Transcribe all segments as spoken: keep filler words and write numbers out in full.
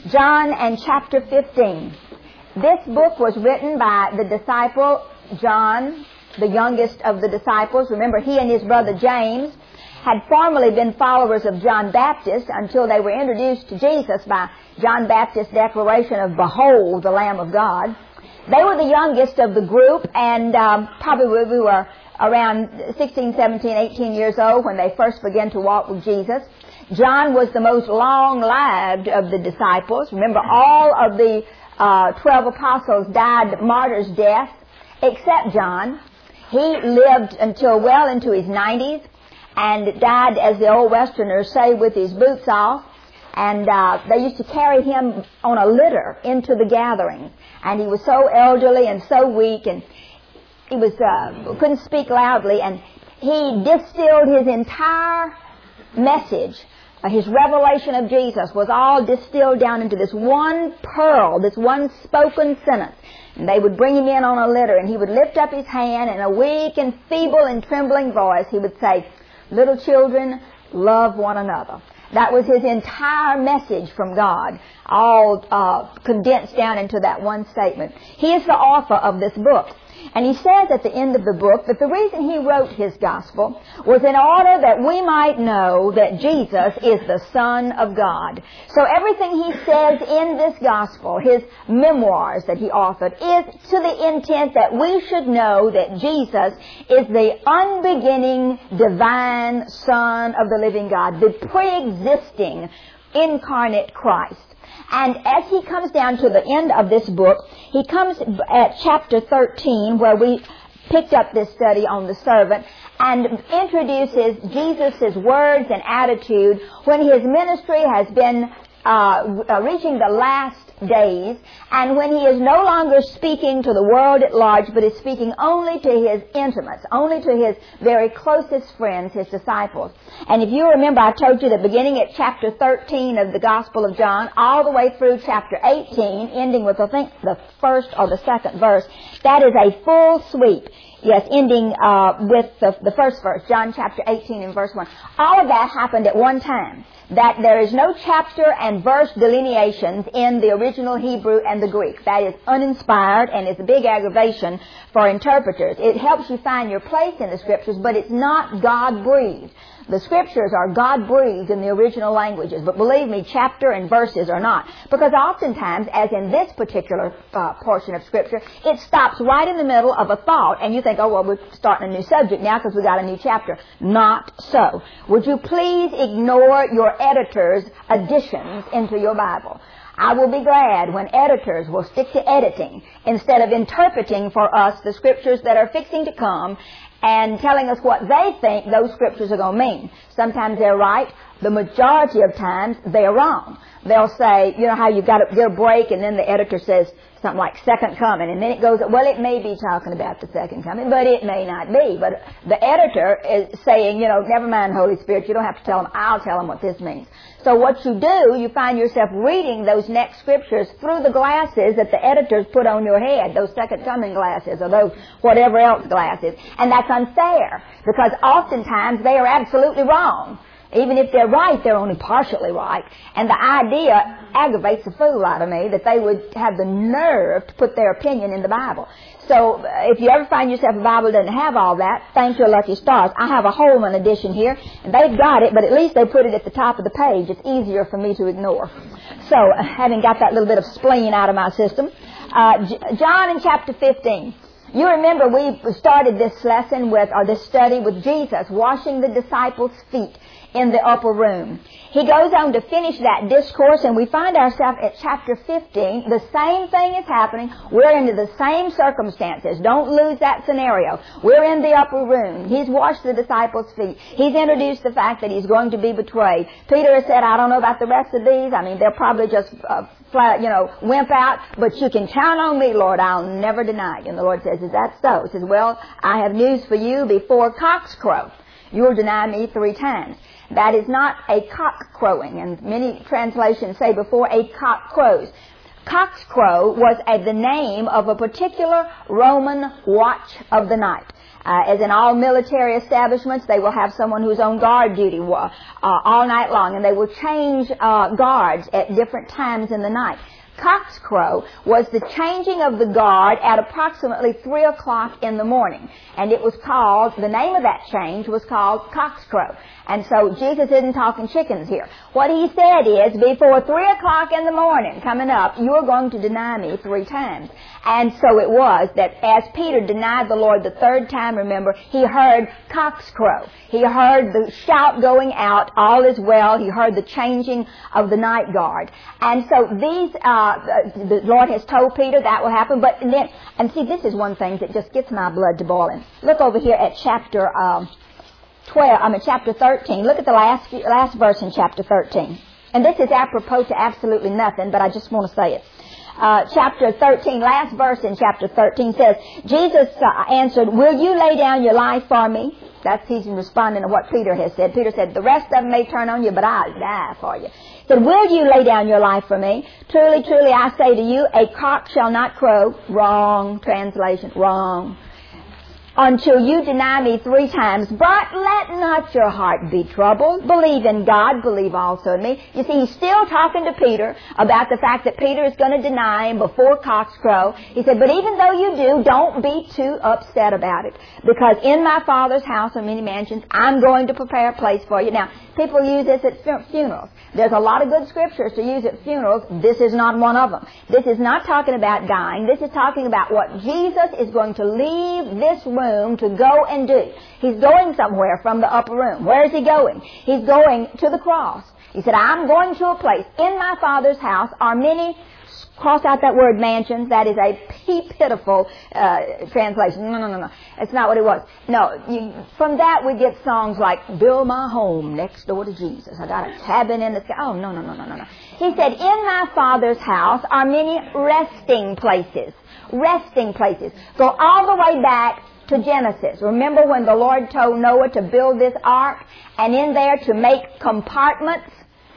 John and chapter fifteen. This book was written by the disciple John, the youngest of the disciples. Remember, he and his brother James had formerly been followers of John Baptist until they were introduced to Jesus by John Baptist's declaration of, "Behold, the Lamb of God." They were the youngest of the group, and um, probably we were around sixteen, seventeen, eighteen years old when they first began to walk with Jesus. John was the most long-lived of the disciples. Remember, all of the uh, twelve apostles died martyr's death, except John. He lived until well into his nineties and died, as the old Westerners say, with his boots off. And uh, they used to carry him on a litter into the gatherings. And he was so elderly and so weak, and he was uh, couldn't speak loudly. And he distilled his entire message. Uh, his revelation of Jesus was all distilled down into this one pearl, this one spoken sentence. And they would bring him in on a litter, and he would lift up his hand, and in a weak and feeble and trembling voice, he would say, "Little children, love one another." That was his entire message from God, all uh, condensed down into that one statement. He is the author of this book. And he says at the end of the book that the reason he wrote his gospel was in order that we might know that Jesus is the Son of God. So everything he says in this gospel, his memoirs that he authored, is to the intent that we should know that Jesus is the unbeginning divine Son of the living God, the pre-existing incarnate Christ. And as he comes down to the end of this book, he comes at chapter thirteen, where we picked up this study on the servant, and introduces Jesus' words and attitude when his ministry has been uh, reaching the last days, and when he is no longer speaking to the world at large, but is speaking only to his intimates, only to his very closest friends, his disciples. And if you remember, I told you that beginning at chapter thirteen of the Gospel of John, all the way through chapter eighteen, ending with, I think, the first or the second verse, that is a full sweep. Yes, ending uh, with the, the first verse, John chapter eighteen and verse one. All of that happened at one time. That there is no chapter and verse delineations in the original Hebrew and the Greek. That is uninspired and is a big aggravation for interpreters. It helps you find your place in the Scriptures, but it's not God-breathed. The Scriptures are God-breathed in the original languages, but believe me, chapter and verses are not. Because oftentimes, as in this particular uh, portion of Scripture, it stops right in the middle of a thought, and you think, oh, well, we're starting a new subject now because we got a new chapter. Not so. Would you please ignore your editor's additions into your Bible? I will be glad when editors will stick to editing instead of interpreting for us the Scriptures that are fixing to come and telling us what they think those Scriptures are going to mean. Sometimes they're right. The majority of times they're wrong. They'll say, you know how you've got to get a break, and then the editor says something like second coming, and then it goes, well, it may be talking about the second coming, but it may not be. But the editor is saying, you know, never mind, Holy Spirit, you don't have to tell them, I'll tell them what this means. So what you do, you find yourself reading those next Scriptures through the glasses that the editors put on your head, those second coming glasses or those whatever else glasses. And that's unfair, because oftentimes they are absolutely wrong. Even if they're right, they're only partially right. And the idea aggravates the fool out of me that they would have the nerve to put their opinion in the Bible. So if you ever find yourself a Bible that doesn't have all that, thank your lucky stars. I have a Holman edition here, and they've got it, but at least they put it at the top of the page. It's easier for me to ignore. So having got that little bit of spleen out of my system, uh, John in chapter fifteen. You remember we started this lesson with, or this study with Jesus washing the disciples' feet in the upper room. He goes on to finish that discourse, and we find ourselves at chapter fifteen. The same thing is happening. We're into the same circumstances. Don't lose that scenario. We're in the upper room. He's washed the disciples' feet. He's introduced the fact that he's going to be betrayed. Peter has said, I don't know about the rest of these. I mean, they'll probably just uh, flat, you know, wimp out, but you can count on me, Lord. I'll never deny you. And the Lord says, is that so? He says, well, I have news for you before cocks crow. You'll deny me three times. That is not a cock crowing, and many translations say before a cock crows. Cock's crow was a, the name of a particular Roman watch of the night. Uh, as in all military establishments, they will have someone who's on guard duty uh, all night long, and they will change uh, guards at different times in the night. Cockscrow was the changing of the guard at approximately three o'clock in the morning. And it was called, the name of that change was called cockscrow. And so Jesus isn't talking chickens here. What he said is, before three o'clock in the morning coming up, you're going to deny me three times. And so it was that as Peter denied the Lord the third time, remember, he heard cockscrow. He heard the shout going out, all is well. He heard the changing of the night guard. And so these, uh, the Lord has told Peter that will happen. But then, and see, this is one thing that just gets my blood to boiling. Look over here at chapter, um, twelve, I mean chapter thirteen. Look at the last last verse in chapter thirteen. And this is apropos to absolutely nothing, but I just want to say it. Uh, chapter thirteen, last verse in chapter thirteen says, Jesus uh, answered, will you lay down your life for me? That's, he's responding to what Peter has said. Peter said, the rest of them may turn on you, but I'll die for you. He said, will you lay down your life for me? Truly, truly, I say to you, a cock shall not crow. Wrong translation, wrong. Until you deny me three times. But let not your heart be troubled. Believe in God. Believe also in me. You see, he's still talking to Peter about the fact that Peter is going to deny him before cocks crow. He said, but even though you do, don't be too upset about it. Because in my Father's house are many mansions. I'm going to prepare a place for you. Now, people use this at funerals. There's a lot of good scriptures to use at funerals. This is not one of them. This is not talking about dying. This is talking about what Jesus is going to leave this room to go and do. He's going somewhere from the upper room. Where is he going? He's going to the cross. He said, I'm going to a place. In my Father's house are many, cross out that word mansions. That is a pitiful uh, translation. No, no, no, no. That's not what it was. No, you, from that we get songs like, build my home next door to Jesus. I got a cabin in the sky. Oh, no, no, no, no, no, no. He said, in my Father's house are many resting places. Resting places. Go all the way back to Genesis. Remember when the Lord told Noah to build this ark, and in there to make compartments,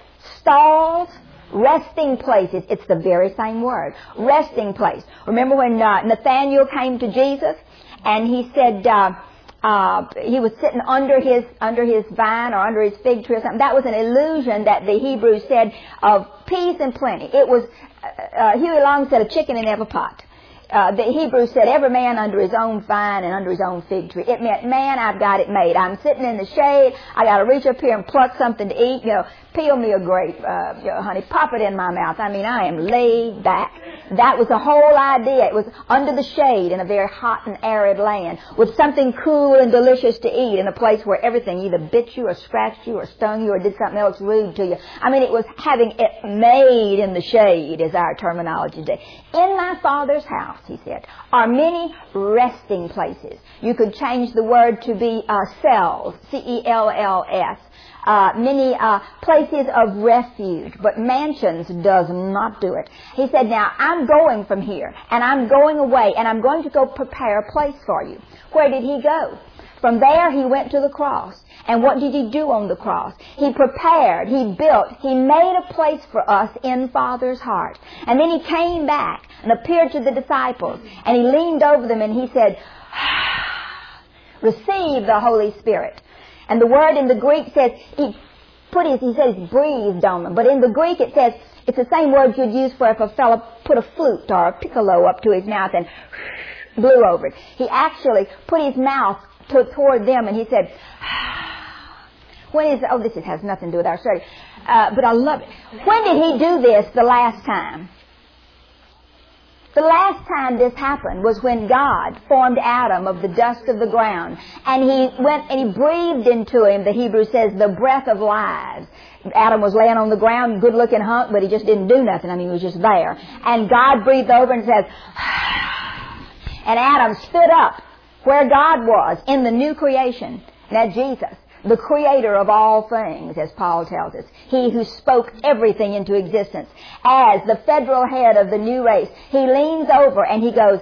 stalls, resting places. It's the very same word. Resting place. Remember when uh, Nathaniel came to Jesus and he said uh, uh, he was sitting under his under his vine or under his fig tree or something. That was an illusion that the Hebrews said of peace and plenty. It was, uh, uh, Huey Long said, a chicken in every pot. Uh, the Hebrews said, every man under his own vine and under his own fig tree. It meant, man, I've got it made. I'm sitting in the shade. I got to reach up here and pluck something to eat. You know, peel me a grape, uh, you know, honey, pop it in my mouth. I mean, I am laid back. That was the whole idea. It was under the shade in a very hot and arid land with something cool and delicious to eat in a place where everything either bit you or scratched you or stung you or did something else rude to you. I mean, it was having it made in the shade is our terminology today. In my Father's house, he said, are many resting places. You could change the word to be uh, cells, C E L L S. Uh, many uh, places of refuge, but mansions does not do it. He said, now, I'm going from here, and I'm going away, and I'm going to go prepare a place for you. Where did he go? From there, he went to the cross. And what did he do on the cross? He prepared, he built, he made a place for us in Father's heart. And then he came back and appeared to the disciples, and he leaned over them and he said, receive the Holy Spirit. And the word in the Greek says, he put his, he says breathed on them. But in the Greek it says, it's the same word you'd use for if a fellow put a flute or a piccolo up to his mouth and blew over it. He actually put his mouth to, toward them and he said, when is, oh, this has nothing to do with our study, uh, but I love it. When did he do this the last time? The last time this happened was when God formed Adam of the dust of the ground. And he went and he breathed into him, the Hebrew says, the breath of life. Adam was laying on the ground, good-looking hunk, but he just didn't do nothing. I mean, he was just there. And God breathed over and says, and Adam stood up where God was in the new creation. Now, Jesus, the creator of all things, as Paul tells us. He who spoke everything into existence. As the federal head of the new race, he leans over and he goes,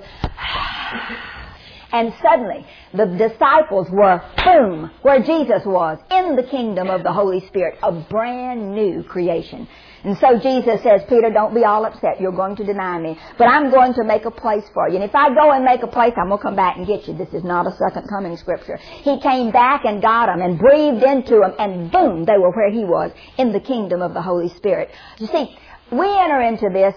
and suddenly the disciples were, boom, where Jesus was, in the kingdom of the Holy Spirit, a brand new creation. And so Jesus says, Peter, don't be all upset. You're going to deny me. But I'm going to make a place for you. And if I go and make a place, I'm going to come back and get you. This is not a second coming scripture. He came back and got them and breathed into them, and boom, they were where he was, in the kingdom of the Holy Spirit. You see, we enter into this,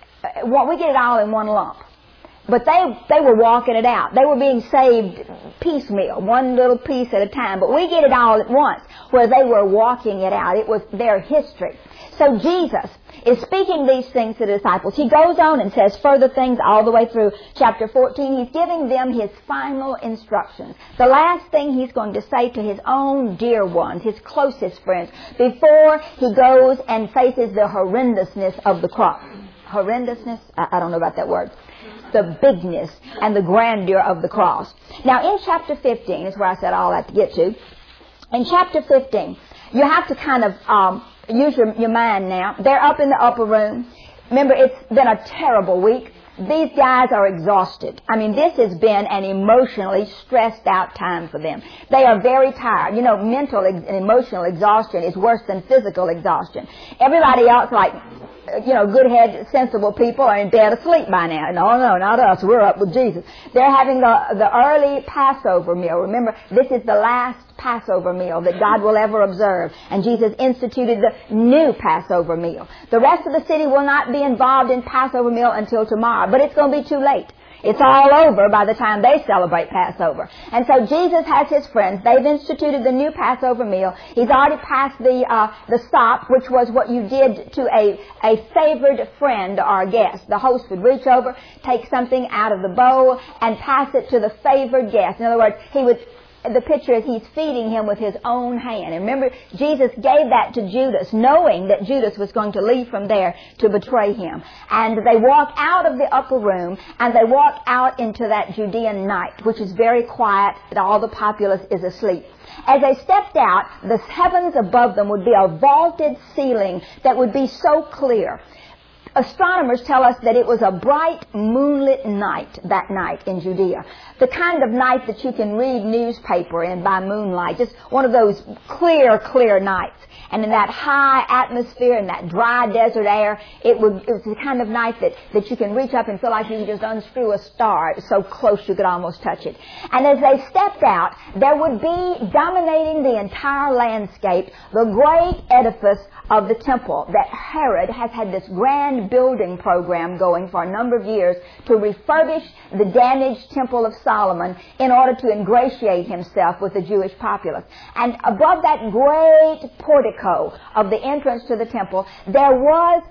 we get it all in one lump. But they they were walking it out. They were being saved piecemeal, one little piece at a time. But we get it all at once, where they were walking it out. It was their history. So Jesus is speaking these things to the disciples. He goes on and says further things all the way through chapter fourteen. He's giving them his final instructions. The last thing he's going to say to his own dear ones, his closest friends, before he goes and faces the horrendousness of the cross. Horrendousness? I, I don't know about that word. The bigness and the grandeur of the cross. Now, in chapter fifteen, is where I said all that to get to. In chapter fifteen, you have to kind of um, use your, your mind now. They're up in the upper room. Remember, it's been a terrible week. These guys are exhausted. I mean, this has been an emotionally stressed out time for them. They are very tired. You know, mental and emotional exhaustion is worse than physical exhaustion. Everybody else, like, you know, good-headed, sensible people are in bed asleep by now. No, no, not us. We're up with Jesus. They're having the, the early Passover meal. Remember, this is the last Passover meal that God will ever observe. And Jesus instituted the new Passover meal. The rest of the city will not be involved in Passover meal until tomorrow. But it's going to be too late. It's all over by the time they celebrate Passover. And so Jesus has his friends. They've instituted the new Passover meal. He's already passed the uh, the sop, which was what you did to a, a favored friend or guest. The host would reach over, take something out of the bowl, and pass it to the favored guest. In other words, he would... The picture is he's feeding him with his own hand. And remember, Jesus gave that to Judas, knowing that Judas was going to leave from there to betray him. And they walk out of the upper room, and they walk out into that Judean night, which is very quiet, and all the populace is asleep. As they stepped out, the heavens above them would be a vaulted ceiling that would be so clear. Astronomers tell us that it was a bright moonlit night that night in Judea. The kind of night that you can read newspaper in by moonlight. Just one of those clear, clear nights. And in that high atmosphere, in that dry desert air, it, would, it was the kind of night that, that you can reach up and feel like you can just unscrew a star. It was so close you could almost touch it. And as they stepped out, there would be dominating the entire landscape the great edifice of the temple that Herod has had this grand building program going for a number of years to refurbish the damaged Temple of Solomon in order to ingratiate himself with the Jewish populace. And above that great portico of the entrance to the temple, there was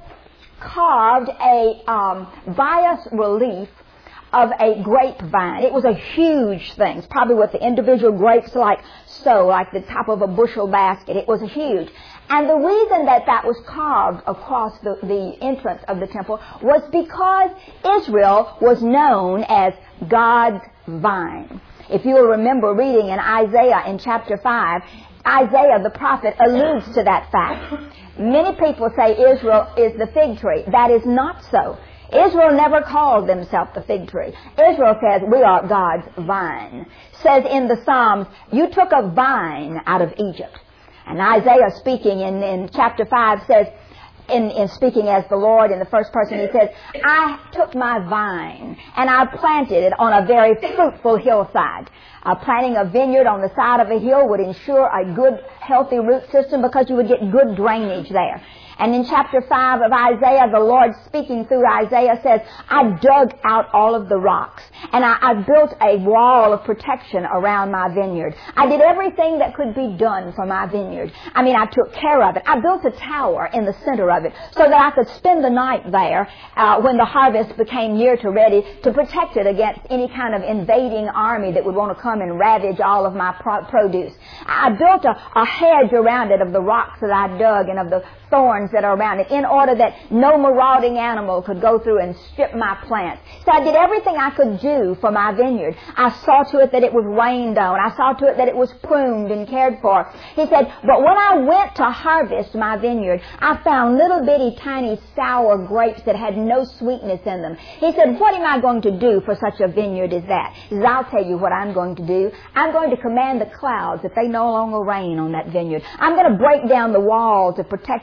carved a um, bias relief of a grapevine. It was a huge thing. It's probably with the individual grapes like so, like the top of a bushel basket. It was huge. And the reason that that was carved across the, the entrance of the temple was because Israel was known as God's vine. If you will remember reading in Isaiah in chapter five, Isaiah the prophet alludes to that fact. Many people say Israel is the fig tree. That is not so. Israel never called themselves the fig tree. Israel says, we are God's vine. Says in the Psalms, you took a vine out of Egypt. And Isaiah speaking in, in chapter five says, in, in speaking as the Lord in the first person, he says, I took my vine and I planted it on a very fruitful hillside. Uh, planting a vineyard on the side of a hill would ensure a good, healthy root system because you would get good drainage there. And in chapter five of Isaiah, the Lord speaking through Isaiah says, I dug out all of the rocks and I, I built a wall of protection around my vineyard. I did everything that could be done for my vineyard. I mean, I took care of it. I built a tower in the center of it so that I could spend the night there uh, when the harvest became near to ready to protect it against any kind of invading army that would want to come and ravage all of my pro- produce. I built a, a hedge around it of the rocks that I dug and of the thorns that are around it in order that no marauding animal could go through and strip my plants. So I did everything I could do for my vineyard. I saw to it that it was rained on. I saw to it that it was pruned and cared for. He said, but when I went to harvest my vineyard, I found little bitty tiny sour grapes that had no sweetness in them. He said, what am I going to do for such a vineyard as that? He says, I'll tell you what I'm going to do. I'm going to command the clouds that they no longer rain on that vineyard. I'm going to break down the walls of protection that I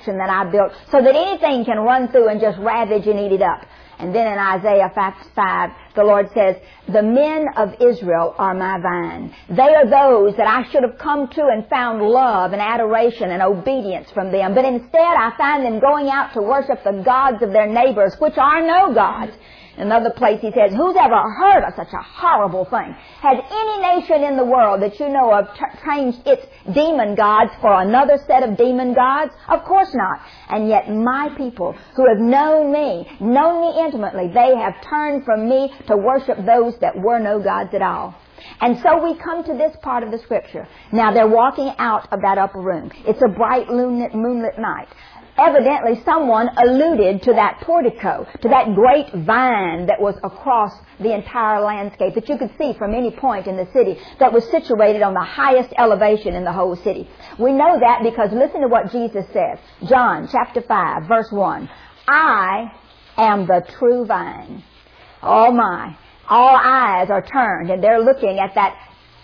I built, so that anything can run through and just ravage and eat it up. And then in Isaiah five, the Lord says, the men of Israel are my vine. They are those that I should have come to and found love and adoration and obedience from them. But instead I find them going out to worship the gods of their neighbors, which are no gods. Another place he says, who's ever heard of such a horrible thing? Has any nation in the world that you know of t- changed its demon gods for another set of demon gods? Of course not. And yet my people who have known me, known me intimately, they have turned from me to worship those that were no gods at all. And so we come to this part of the Scripture. Now they're walking out of that upper room. It's a bright moonlit, moonlit night. Evidently someone alluded to that portico, to that great vine that was across the entire landscape that you could see from any point in the city, that was situated on the highest elevation in the whole city. We know that because listen to what Jesus says. John chapter five verse one. I am the true vine. Oh my. All eyes are turned and they're looking at that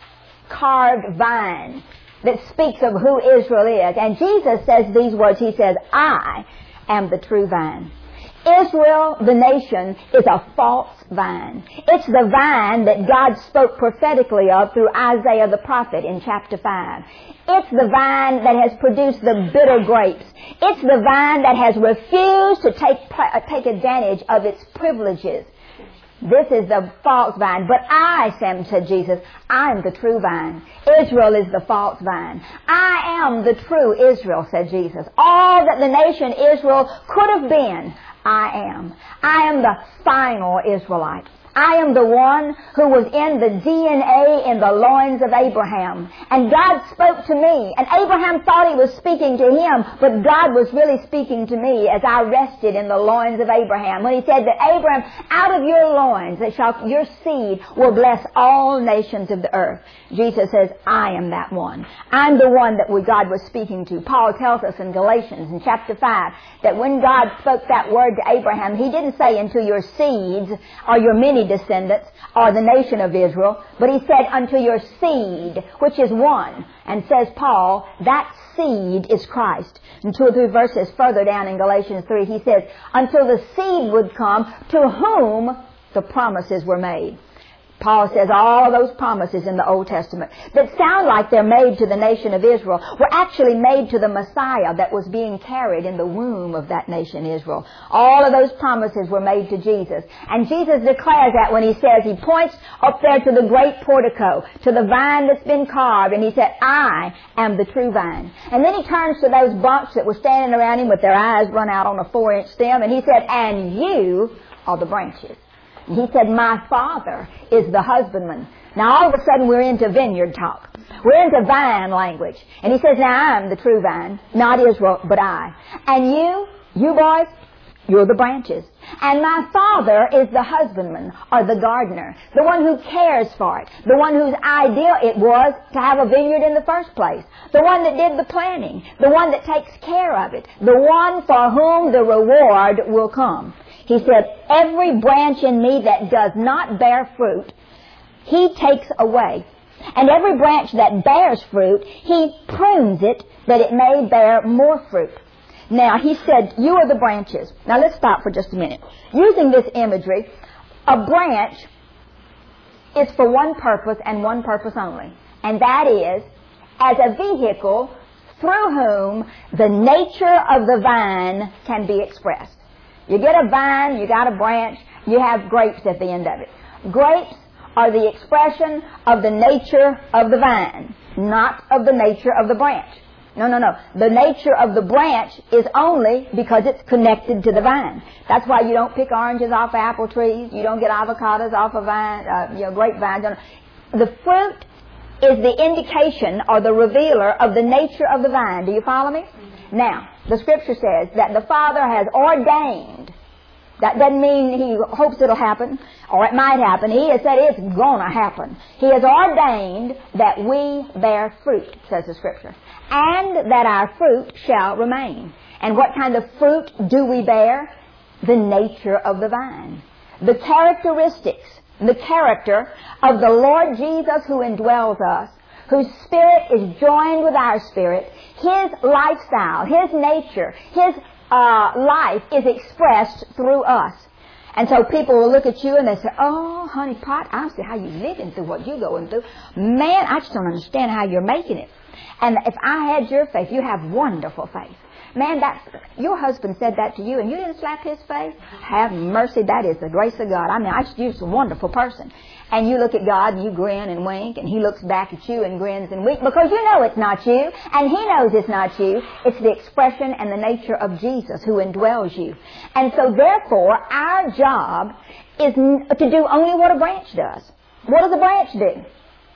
carved vine that speaks of who Israel is. And Jesus says these words. He says, I am the true vine. Israel, the nation, is a false vine. It's the vine that God spoke prophetically of through Isaiah the prophet in chapter five. It's the vine that has produced the bitter grapes. It's the vine that has refused to take, take advantage of its privileges. This is the false vine. But I, Sam said Jesus, I am the true vine. Israel is the false vine. I am the true Israel, said Jesus. All that the nation Israel could have been, I am. I am the final Israelite. I am the one who was in the D N A in the loins of Abraham. And God spoke to me. And Abraham thought he was speaking to him, but God was really speaking to me as I rested in the loins of Abraham. When he said that, Abraham, out of your loins, that shall, your seed will bless all nations of the earth. Jesus says, I am that one. I'm the one that God was speaking to. Paul tells us in Galatians in chapter five that when God spoke that word to Abraham, he didn't say unto your seeds or your many descendants or the nation of Israel, but he said unto your seed, which is one. And says Paul, that seed is Christ. And two or three verses further down in Galatians three, he says, until the seed would come to whom the promises were made. Paul says all of those promises in the Old Testament that sound like they're made to the nation of Israel were actually made to the Messiah that was being carried in the womb of that nation Israel. All of those promises were made to Jesus. And Jesus declares that when he says, he points up there to the great portico, to the vine that's been carved, and he said, I am the true vine. And then he turns to those bunks that were standing around him with their eyes run out on a four-inch stem, and he said, and you are the branches. He said, my Father is the husbandman. Now all of a sudden we're into vineyard talk. We're into vine language. And he says, now I'm the true vine, not Israel, but I. And you, you boys, you're the branches. And my Father is the husbandman, or the gardener, the one who cares for it, the one whose idea it was to have a vineyard in the first place, the one that did the planting, the one that takes care of it, the one for whom the reward will come. He said, every branch in me that does not bear fruit, he takes away. And every branch that bears fruit, he prunes it that it may bear more fruit. Now, he said, you are the branches. Now, let's stop for just a minute. Using this imagery, a branch is for one purpose and one purpose only. And that is, as a vehicle through whom the nature of the vine can be expressed. You get a vine, you got a branch, you have grapes at the end of it. Grapes are the expression of the nature of the vine, not of the nature of the branch. No, no, no. The nature of the branch is only because it's connected to the vine. That's why you don't pick oranges off apple trees. You don't get avocados off of vine, uh, you know, grapevines. The fruit is the indication or the revealer of the nature of the vine. Do you follow me? Now, the Scripture says that the Father has ordained. That doesn't mean he hopes it'll happen or it might happen. He has said it's going to happen. He has ordained that we bear fruit, says the Scripture, and that our fruit shall remain. And what kind of fruit do we bear? The nature of the vine. The characteristics, the character of the Lord Jesus who indwells us, whose spirit is joined with our spirit, his lifestyle, his nature, his uh, life is expressed through us. And so people will look at you and they say, oh, honey pot, I see how you're living through what you're going through. Man, I just don't understand how you're making it. And if I had your faith, you have wonderful faith. Man, that's, your husband said that to you and you didn't slap his face? Have mercy, that is the grace of God. I mean, I just, you're just a wonderful person. And you look at God and you grin and wink, and He looks back at you and grins and winks because you know it's not you, and He knows it's not you. It's the expression and the nature of Jesus who indwells you. And so therefore, our job is to do only what a branch does. What does a branch do?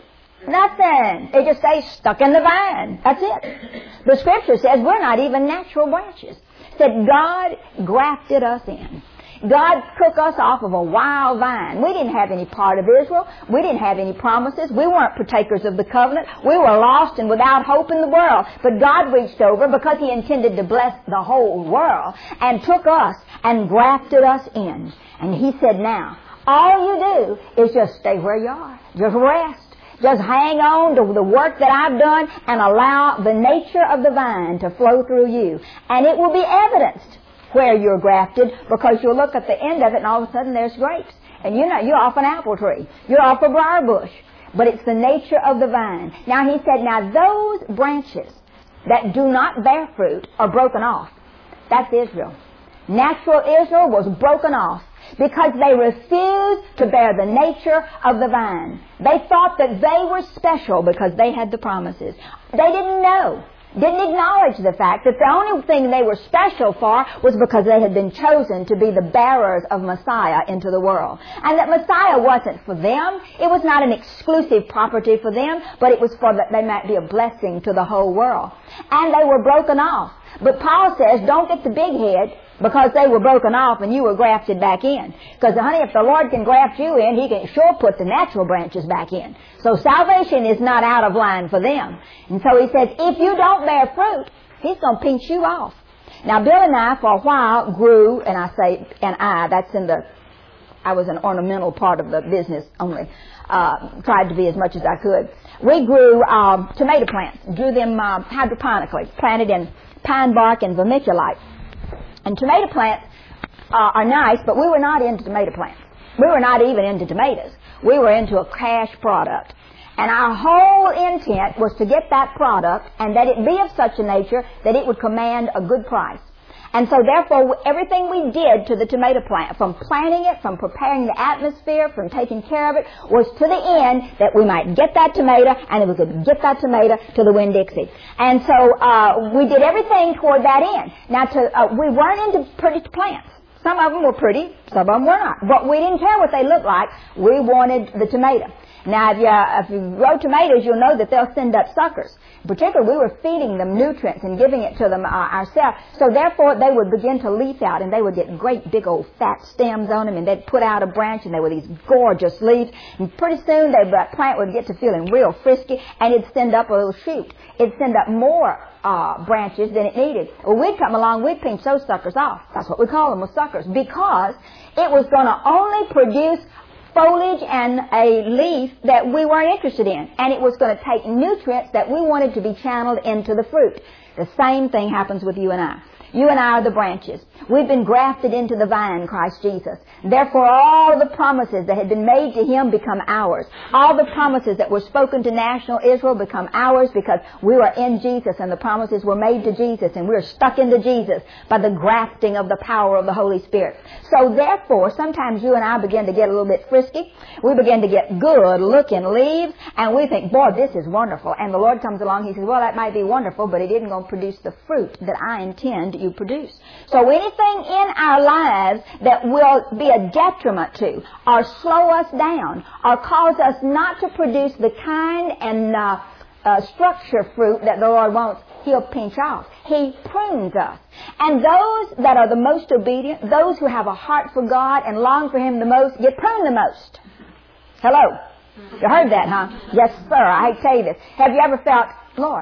Nothing. It just stays stuck in the vine. That's it. The Scripture says we're not even natural branches. It said God grafted us in. God took us off of a wild vine. We didn't have any part of Israel. We didn't have any promises. We weren't partakers of the covenant. We were lost and without hope in the world. But God reached over because He intended to bless the whole world and took us and grafted us in. And He said, now, all you do is just stay where you are. Just rest. Just hang on to the work that I've done and allow the nature of the vine to flow through you. And it will be evidenced where you're grafted, because you'll look at the end of it and all of a sudden there's grapes. And you know, you're off an apple tree. You're off a briar bush. But it's the nature of the vine. Now He said, now those branches that do not bear fruit are broken off. That's Israel. Natural Israel was broken off because they refused to bear the nature of the vine. They thought that they were special because they had the promises. They didn't know. Didn't acknowledge the fact that the only thing they were special for was because they had been chosen to be the bearers of Messiah into the world. And that Messiah wasn't for them. It was not an exclusive property for them, but it was for that they might be a blessing to the whole world. And they were broken off. But Paul says, don't get the big head because they were broken off and you were grafted back in. Because, honey, if the Lord can graft you in, He can sure put the natural branches back in. So salvation is not out of line for them. And so He says, if you don't bear fruit, He's going to pinch you off. Now, Bill and I, for a while, grew, and I say, and I, that's in the, I was an ornamental part of the business only, uh, tried to be as much as I could. We grew um, tomato plants, grew them uh, hydroponically, planted in pine bark and vermiculite. And tomato plants uh, are nice, but we were not into tomato plants. We were not even into tomatoes. We were into a cash product. And our whole intent was to get that product and that it be of such a nature that it would command a good price. And so therefore, everything we did to the tomato plant, from planting it, from preparing the atmosphere, from taking care of it, was to the end that we might get that tomato and that we could get that tomato to the Winn-Dixie. And so uh, we did everything toward that end. Now, to, uh, we weren't into pretty plants. Some of them were pretty, some of them were not. But we didn't care what they looked like. We wanted the tomato. Now, if you, uh, if you grow tomatoes, you'll know that they'll send up suckers. Particularly, we were feeding them nutrients and giving it to them uh, ourselves. So therefore, they would begin to leaf out, and they would get great big old fat stems on them, and they'd put out a branch, and they were these gorgeous leaves. And pretty soon, they, that plant would get to feeling real frisky, and it'd send up a little shoot. It'd send up more uh, branches than it needed. Well, we'd come along, we'd pinch those suckers off. That's what we call them, was suckers, because it was going to only produce foliage and a leaf that we weren't interested in. And it was going to take nutrients that we wanted to be channeled into the fruit. The same thing happens with you and I. You and I are the branches. We've been grafted into the vine, Christ Jesus. Therefore, all the promises that had been made to Him become ours. All the promises that were spoken to national Israel become ours because we were in Jesus and the promises were made to Jesus and we're stuck into Jesus by the grafting of the power of the Holy Spirit. So therefore, sometimes you and I begin to get a little bit frisky. We begin to get good looking leaves and we think, boy, this is wonderful. And the Lord comes along, He says, well, that might be wonderful, but it isn't going to produce the fruit that I intend you produce. So anything in our lives that will be a detriment to or slow us down or cause us not to produce the kind and uh, uh, structure fruit that the Lord wants, He'll pinch off. He prunes us. And those that are the most obedient, those who have a heart for God and long for Him the most, get pruned the most. Hello? You heard that, huh? Yes, sir. I hate to tell you this. Have you ever felt, Lord,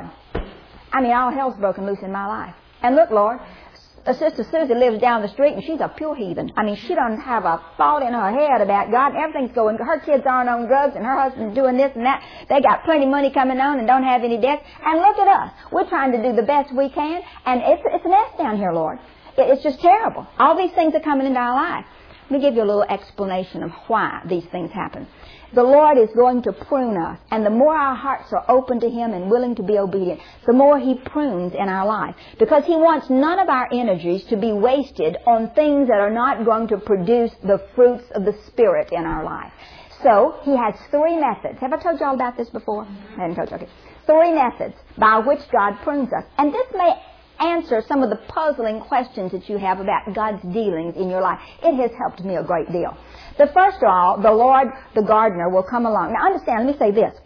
I mean, all hell's broken loose in my life. And look, Lord, Sister Susie lives down the street and she's a pure heathen. I mean, she doesn't have a thought in her head about God. Everything's going. Her kids aren't on drugs and her husband's doing this and that. They got plenty of money coming on and don't have any debts. And look at us. We're trying to do the best we can. And it's, it's a mess down here, Lord. It's just terrible. All these things are coming into our life. Let me give you a little explanation of why these things happen. The Lord is going to prune us, and the more our hearts are open to Him and willing to be obedient, the more He prunes in our life. Because He wants none of our energies to be wasted on things that are not going to produce the fruits of the Spirit in our life. So, He has three methods. Have I told you all about this before? I haven't told you. Okay. Three methods by which God prunes us. And this may answer some of the puzzling questions that you have about God's dealings in your life. It has helped me a great deal. The first of all, the Lord, the gardener, will come along. Now understand, let me say this.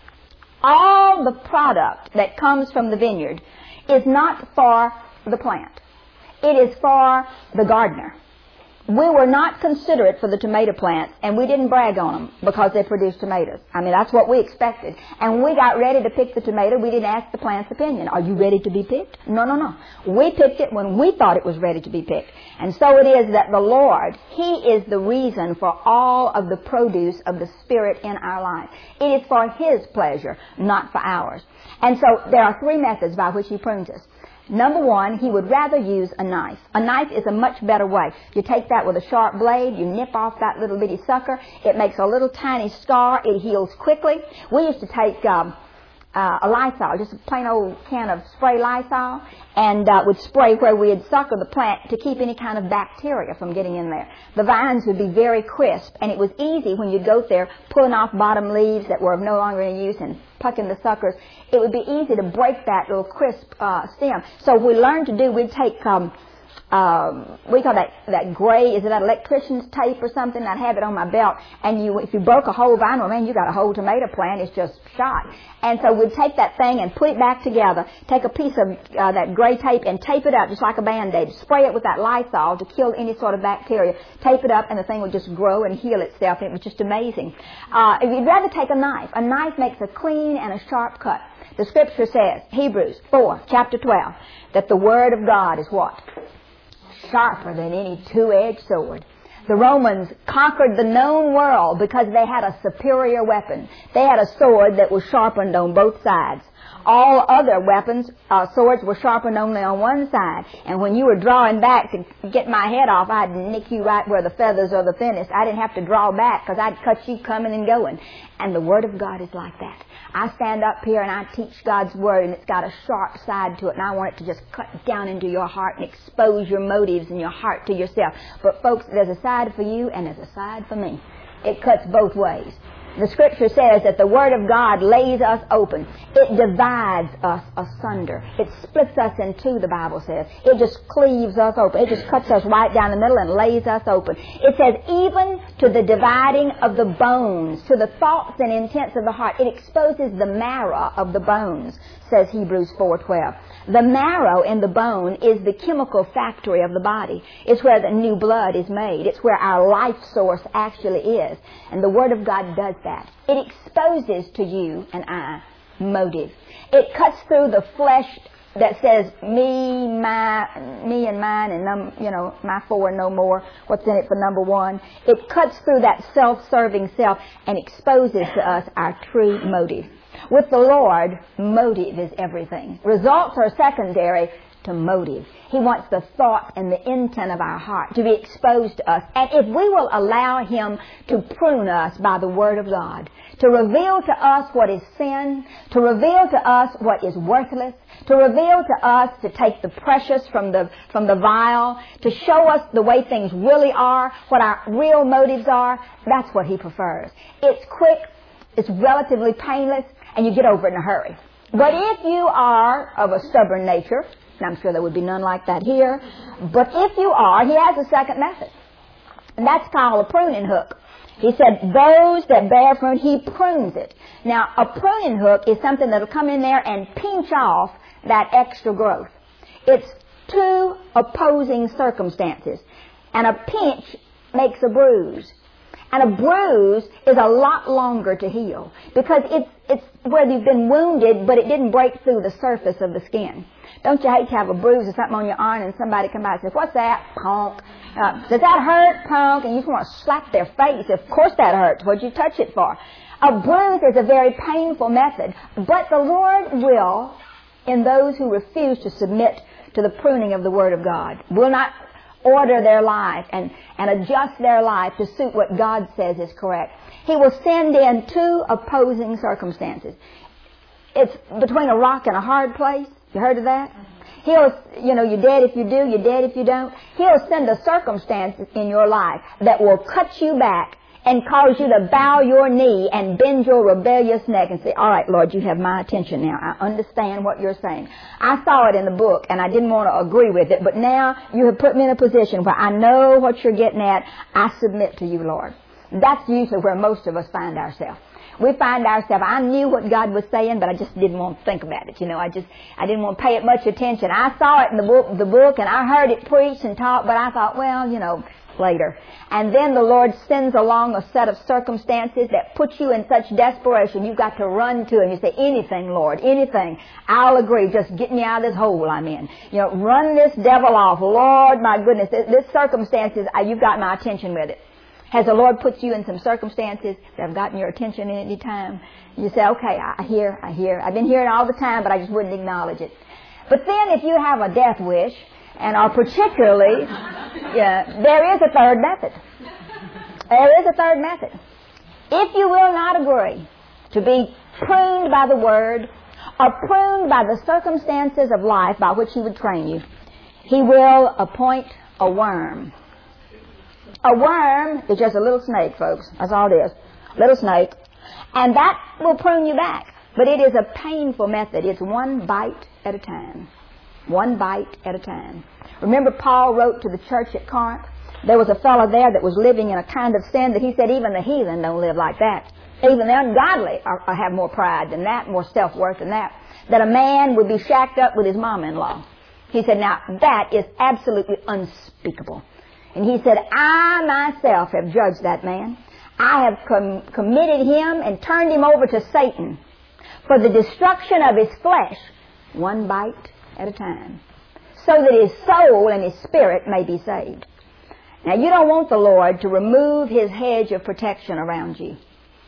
All the product that comes from the vineyard is not for the plant. It is for the gardener. We were not considerate for the tomato plants, and we didn't brag on them because they produced tomatoes. I mean, that's what we expected. And when we got ready to pick the tomato, we didn't ask the plant's opinion. Are you ready to be picked? No, no, no. We picked it when we thought it was ready to be picked. And so it is that the Lord, He is the reason for all of the produce of the Spirit in our life. It is for His pleasure, not for ours. And so there are three methods by which He prunes us. Number one, He would rather use a knife. A knife is a much better way. You take that with a sharp blade, you nip off that little bitty sucker, it makes a little tiny scar, it heals quickly. We used to take um, uh, a Lysol, just a plain old can of spray Lysol, and uh, would spray where we had suckered the plant to keep any kind of bacteria from getting in there. The vines would be very crisp, and it was easy when you'd go there pulling off bottom leaves that were of no longer in use and plucking the suckers. It would be easy to break that little crisp uh, stem. So we learned to do, we'd take, um, um, we call that, that gray, is it that electrician's tape or something? I'd have it on my belt. And you, if you broke a whole vine, well, man, you got a whole tomato plant. It's just shot. And so we'd take that thing and put it back together, take a piece of uh, that gray tape and tape it up just like a Band-Aid. Spray it with that Lysol to kill any sort of bacteria. Tape it up and the thing would just grow and heal itself. It was just amazing. Uh, if you'd rather take a knife, a knife makes a clean and a sharp cut. The Scripture says, Hebrews four, chapter twelve, that the Word of God is what? Sharper than any two-edged sword. The Romans conquered the known world because they had a superior weapon. They had a sword that was sharpened on both sides. All other weapons, uh, swords were sharpened only on one side. And when you were drawing back to get my head off, I'd nick you right where the feathers are the thinnest. I didn't have to draw back because I'd cut you coming and going. And the Word of God is like that. I stand up here and I teach God's Word, and it's got a sharp side to it, and I want it to just cut down into your heart and expose your motives and your heart to yourself. But folks, there's a side for you and there's a side for me. It cuts both ways. The Scripture says that the Word of God lays us open. It divides us asunder. It splits us in two, the Bible says. It just cleaves us open. It just cuts us right down the middle and lays us open. It says even to the dividing of the bones, to the thoughts and intents of the heart. It exposes the marrow of the bones, says Hebrews four twelve. The marrow in the bone is the chemical factory of the body. It's where the new blood is made. It's where our life source actually is. And the Word of God does that. It exposes to you and I motive. It cuts through the flesh that says me, my, me and mine, and num, you know, my four and no more. What's in it for number one? It cuts through that self-serving self and exposes to us our true motive. With the Lord, motive is everything. Results are secondary to motive. He wants the thought and the intent of our heart to be exposed to us. And if we will allow Him to prune us by the Word of God, to reveal to us what is sin, to reveal to us what is worthless, to reveal to us to take the precious from the, from the vile, to show us the way things really are, what our real motives are, that's what He prefers. It's quick, it's relatively painless, and you get over it in a hurry. But if you are of a stubborn nature, and I'm sure there would be none like that here, but if you are, He has a second method. And that's called a pruning hook. He said, those that bear fruit, He prunes it. Now, a pruning hook is something that will come in there and pinch off that extra growth. It's two opposing circumstances. And a pinch makes a bruise. And a bruise is a lot longer to heal because it's, it's where you've been wounded, but it didn't break through the surface of the skin. Don't you hate to have a bruise or something on your arm and somebody come by and says, what's that? Punk. Uh, does that hurt? Punk. And you just want to slap their face. Of course that hurts. What'd you touch it for? A bruise is a very painful method, but the Lord will, in those who refuse to submit to the pruning of the Word of God, will not order their life and, and adjust their life to suit what God says is correct, He will send in two opposing circumstances. It's between a rock and a hard place. You heard of that? He'll, you know, you're dead if you do, you're dead if you don't. He'll send a circumstance in your life that will cut you back and cause you to bow your knee and bend your rebellious neck and say, all right, Lord, you have my attention now. I understand what you're saying. I saw it in the book, and I didn't want to agree with it, but now you have put me in a position where I know what you're getting at. I submit to you, Lord. That's usually where most of us find ourselves. We find ourselves, I knew what God was saying, but I just didn't want to think about it. You know, I just, I didn't want to pay it much attention. I saw it in the book, the book, and I heard it preached and taught, but I thought, well, you know, later. And then the Lord sends along a set of circumstances that put you in such desperation. You've got to run to Him. You say, anything, Lord, anything. I'll agree. Just get me out of this hole I'm in. You know, run this devil off. Lord, my goodness, this, this circumstances, you've got my attention with it. Has the Lord put you in some circumstances that have gotten your attention at any time? You say, okay, I hear, I hear. I've been hearing all the time, but I just wouldn't acknowledge it. But then if you have a death wish, and are particularly, yeah, there is a third method. There is a third method. If you will not agree to be pruned by the Word or pruned by the circumstances of life by which He would train you, He will appoint a worm. A worm is just a little snake, folks. That's all it is. Little snake. And that will prune you back. But it is a painful method. It's one bite at a time. One bite at a time. Remember Paul wrote to the church at Corinth? There was a fellow there that was living in a kind of sin that he said even the heathen don't live like that. Even the ungodly are, are, have more pride than that, more self-worth than that. That a man would be shacked up with his mom-in-law. He said, now that is absolutely unspeakable. And he said, I myself have judged that man. I have com- committed him and turned him over to Satan for the destruction of his flesh, one bite at a time, so that his soul and his spirit may be saved. Now, you don't want the Lord to remove His hedge of protection around you.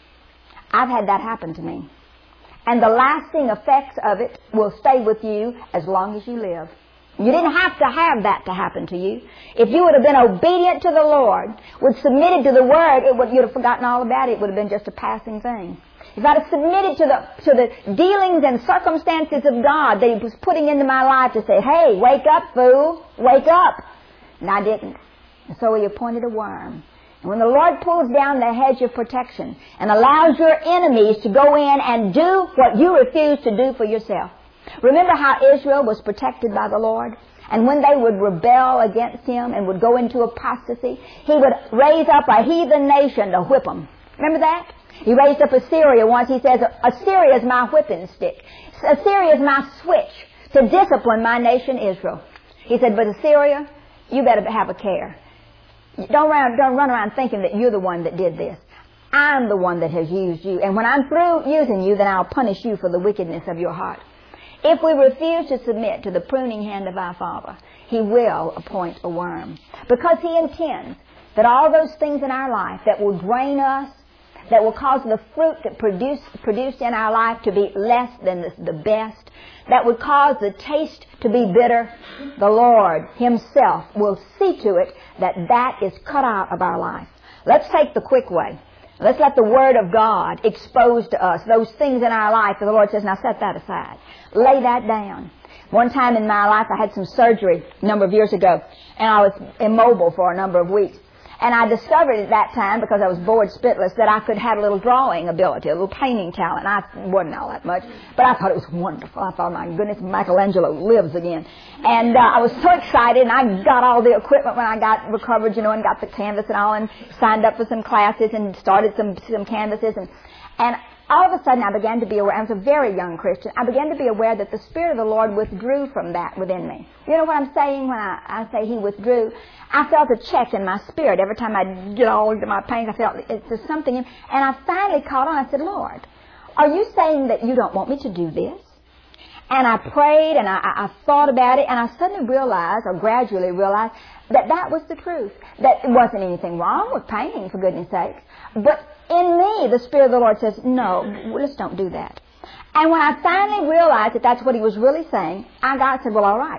I've had that happen to me. And the lasting effects of it will stay with you as long as you live. You didn't have to have that to happen to you. If you would have been obedient to the Lord, would submitted to the Word, it would, you'd have forgotten all about it. It would have been just a passing thing. If I'd have submitted to the, to the dealings and circumstances of God that He was putting into my life to say, hey, wake up, fool, wake up. And I didn't. And so He appointed a worm. And when the Lord pulls down the hedge of protection and allows your enemies to go in and do what you refuse to do for yourself. Remember how Israel was protected by the Lord? And when they would rebel against Him and would go into apostasy, He would raise up a heathen nation to whip them. Remember that? He raised up Assyria once. He says, Assyria is my whipping stick. Assyria is my switch to discipline my nation Israel. He said, but Assyria, you better have a care. Don't run, don't run around thinking that you're the one that did this. I'm the one that has used you. And when I'm through using you, then I'll punish you for the wickedness of your heart. If we refuse to submit to the pruning hand of our Father, He will appoint a worm. Because He intends that all those things in our life that will drain us, that will cause the fruit that produce, produced in our life to be less than the, the best, that would cause the taste to be bitter, the Lord Himself will see to it that that is cut out of our life. Let's take the quick way. Let's let the Word of God expose to us those things in our life that the Lord says, now set that aside. Lay that down. One time in my life, I had some surgery a number of years ago, and I was immobile for a number of weeks. And I discovered at that time, because I was bored spitless, that I could have a little drawing ability, a little painting talent. I wasn't all that much, but I thought it was wonderful. I thought, my goodness, Michelangelo lives again. And uh, I was so excited, and I got all the equipment when I got recovered, you know, and got the canvas and all, and signed up for some classes and started some some canvases. And, and all of a sudden, I began to be aware. I was a very young Christian. I began to be aware that the Spirit of the Lord withdrew from that within me. You know what I'm saying when I, I say He withdrew? I felt a check in my spirit. Every time I get all into my pain, I felt it's there's something in. And I finally caught on. I said, Lord, are you saying that you don't want me to do this? And I prayed and I, I thought about it, and I suddenly realized, or gradually realized, that that was the truth. That there wasn't anything wrong with painting, for goodness sake. But in me, the Spirit of the Lord says, no, let's don't do that. And when I finally realized that that's what He was really saying, I got said, well, all right.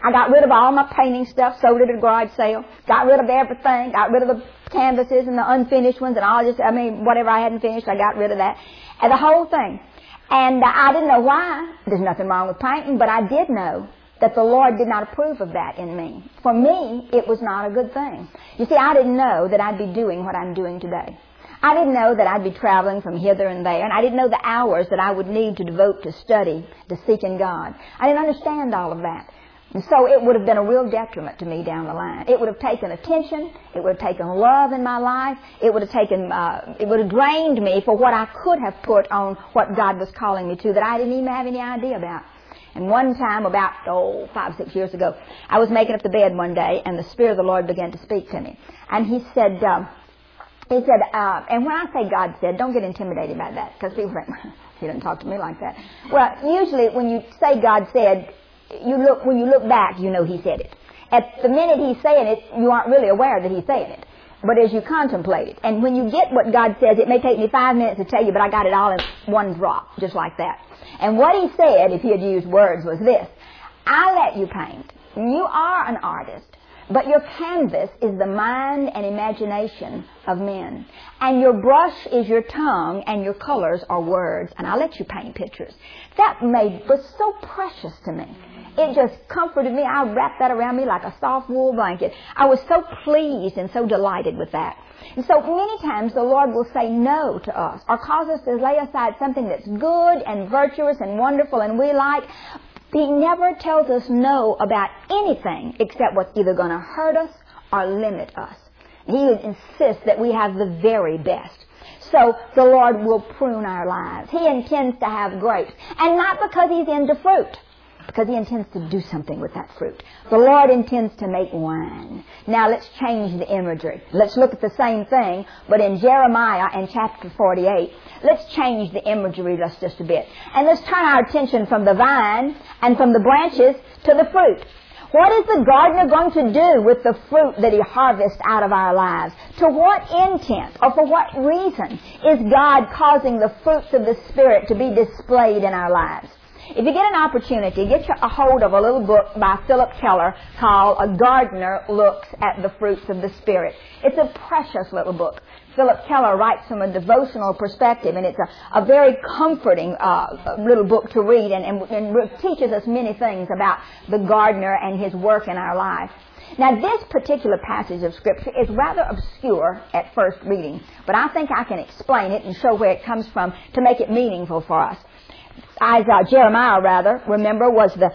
I got rid of all my painting stuff, sold it at a garage sale, got rid of everything, got rid of the canvases and the unfinished ones and all just, I mean, whatever I hadn't finished, I got rid of that. And the whole thing. And uh, I didn't know why. There's nothing wrong with painting, but I did know that the Lord did not approve of that in me. For me, it was not a good thing. You see, I didn't know that I'd be doing what I'm doing today. I didn't know that I'd be traveling from hither and there, and I didn't know the hours that I would need to devote to study, to seeking God. I didn't understand all of that. And so it would have been a real detriment to me down the line. It would have taken attention. It would have taken love in my life. It would have taken, uh, it would have drained me for what I could have put on what God was calling me to that I didn't even have any idea about. And one time, about, oh, five, six years ago, I was making up the bed one day, and the Spirit of the Lord began to speak to me. And he said, um, he said, uh, and when I say God said, don't get intimidated by that, because people think, he doesn't talk to me like that. Well, usually when you say God said, you look, when you look back, you know he said it. At the minute he's saying it, you aren't really aware that he's saying it. But as you contemplate it, and when you get what God says, it may take me five minutes to tell you, but I got it all in one drop, just like that. And what he said, if he had used words, was this: I let you paint. You are an artist, but your canvas is the mind and imagination of men. And your brush is your tongue, and your colors are words. And I let you paint pictures. That made was so precious to me. It just comforted me. I wrapped that around me like a soft wool blanket. I was so pleased and so delighted with that. And so many times the Lord will say no to us or cause us to lay aside something that's good and virtuous and wonderful and we like. He never tells us no about anything except what's either going to hurt us or limit us. He insists that we have the very best. So the Lord will prune our lives. He intends to have grapes. And not because He's into fruit, because He intends to do something with that fruit. The Lord intends to make wine. Now let's change the imagery. Let's look at the same thing, but in Jeremiah in chapter forty-eight, let's change the imagery just, just a bit. And let's turn our attention from the vine and from the branches to the fruit. What is the gardener going to do with the fruit that he harvests out of our lives? To what intent or for what reason is God causing the fruits of the Spirit to be displayed in our lives? If you get an opportunity, get a hold of a little book by Philip Keller called A Gardener Looks at the Fruits of the Spirit. It's a precious little book. Philip Keller writes from a devotional perspective, and it's a, a very comforting uh, little book to read and, and, and teaches us many things about the gardener and his work in our life. Now, this particular passage of Scripture is rather obscure at first reading, but I think I can explain it and show where it comes from to make it meaningful for us. Isaiah, Jeremiah, rather, remember, was the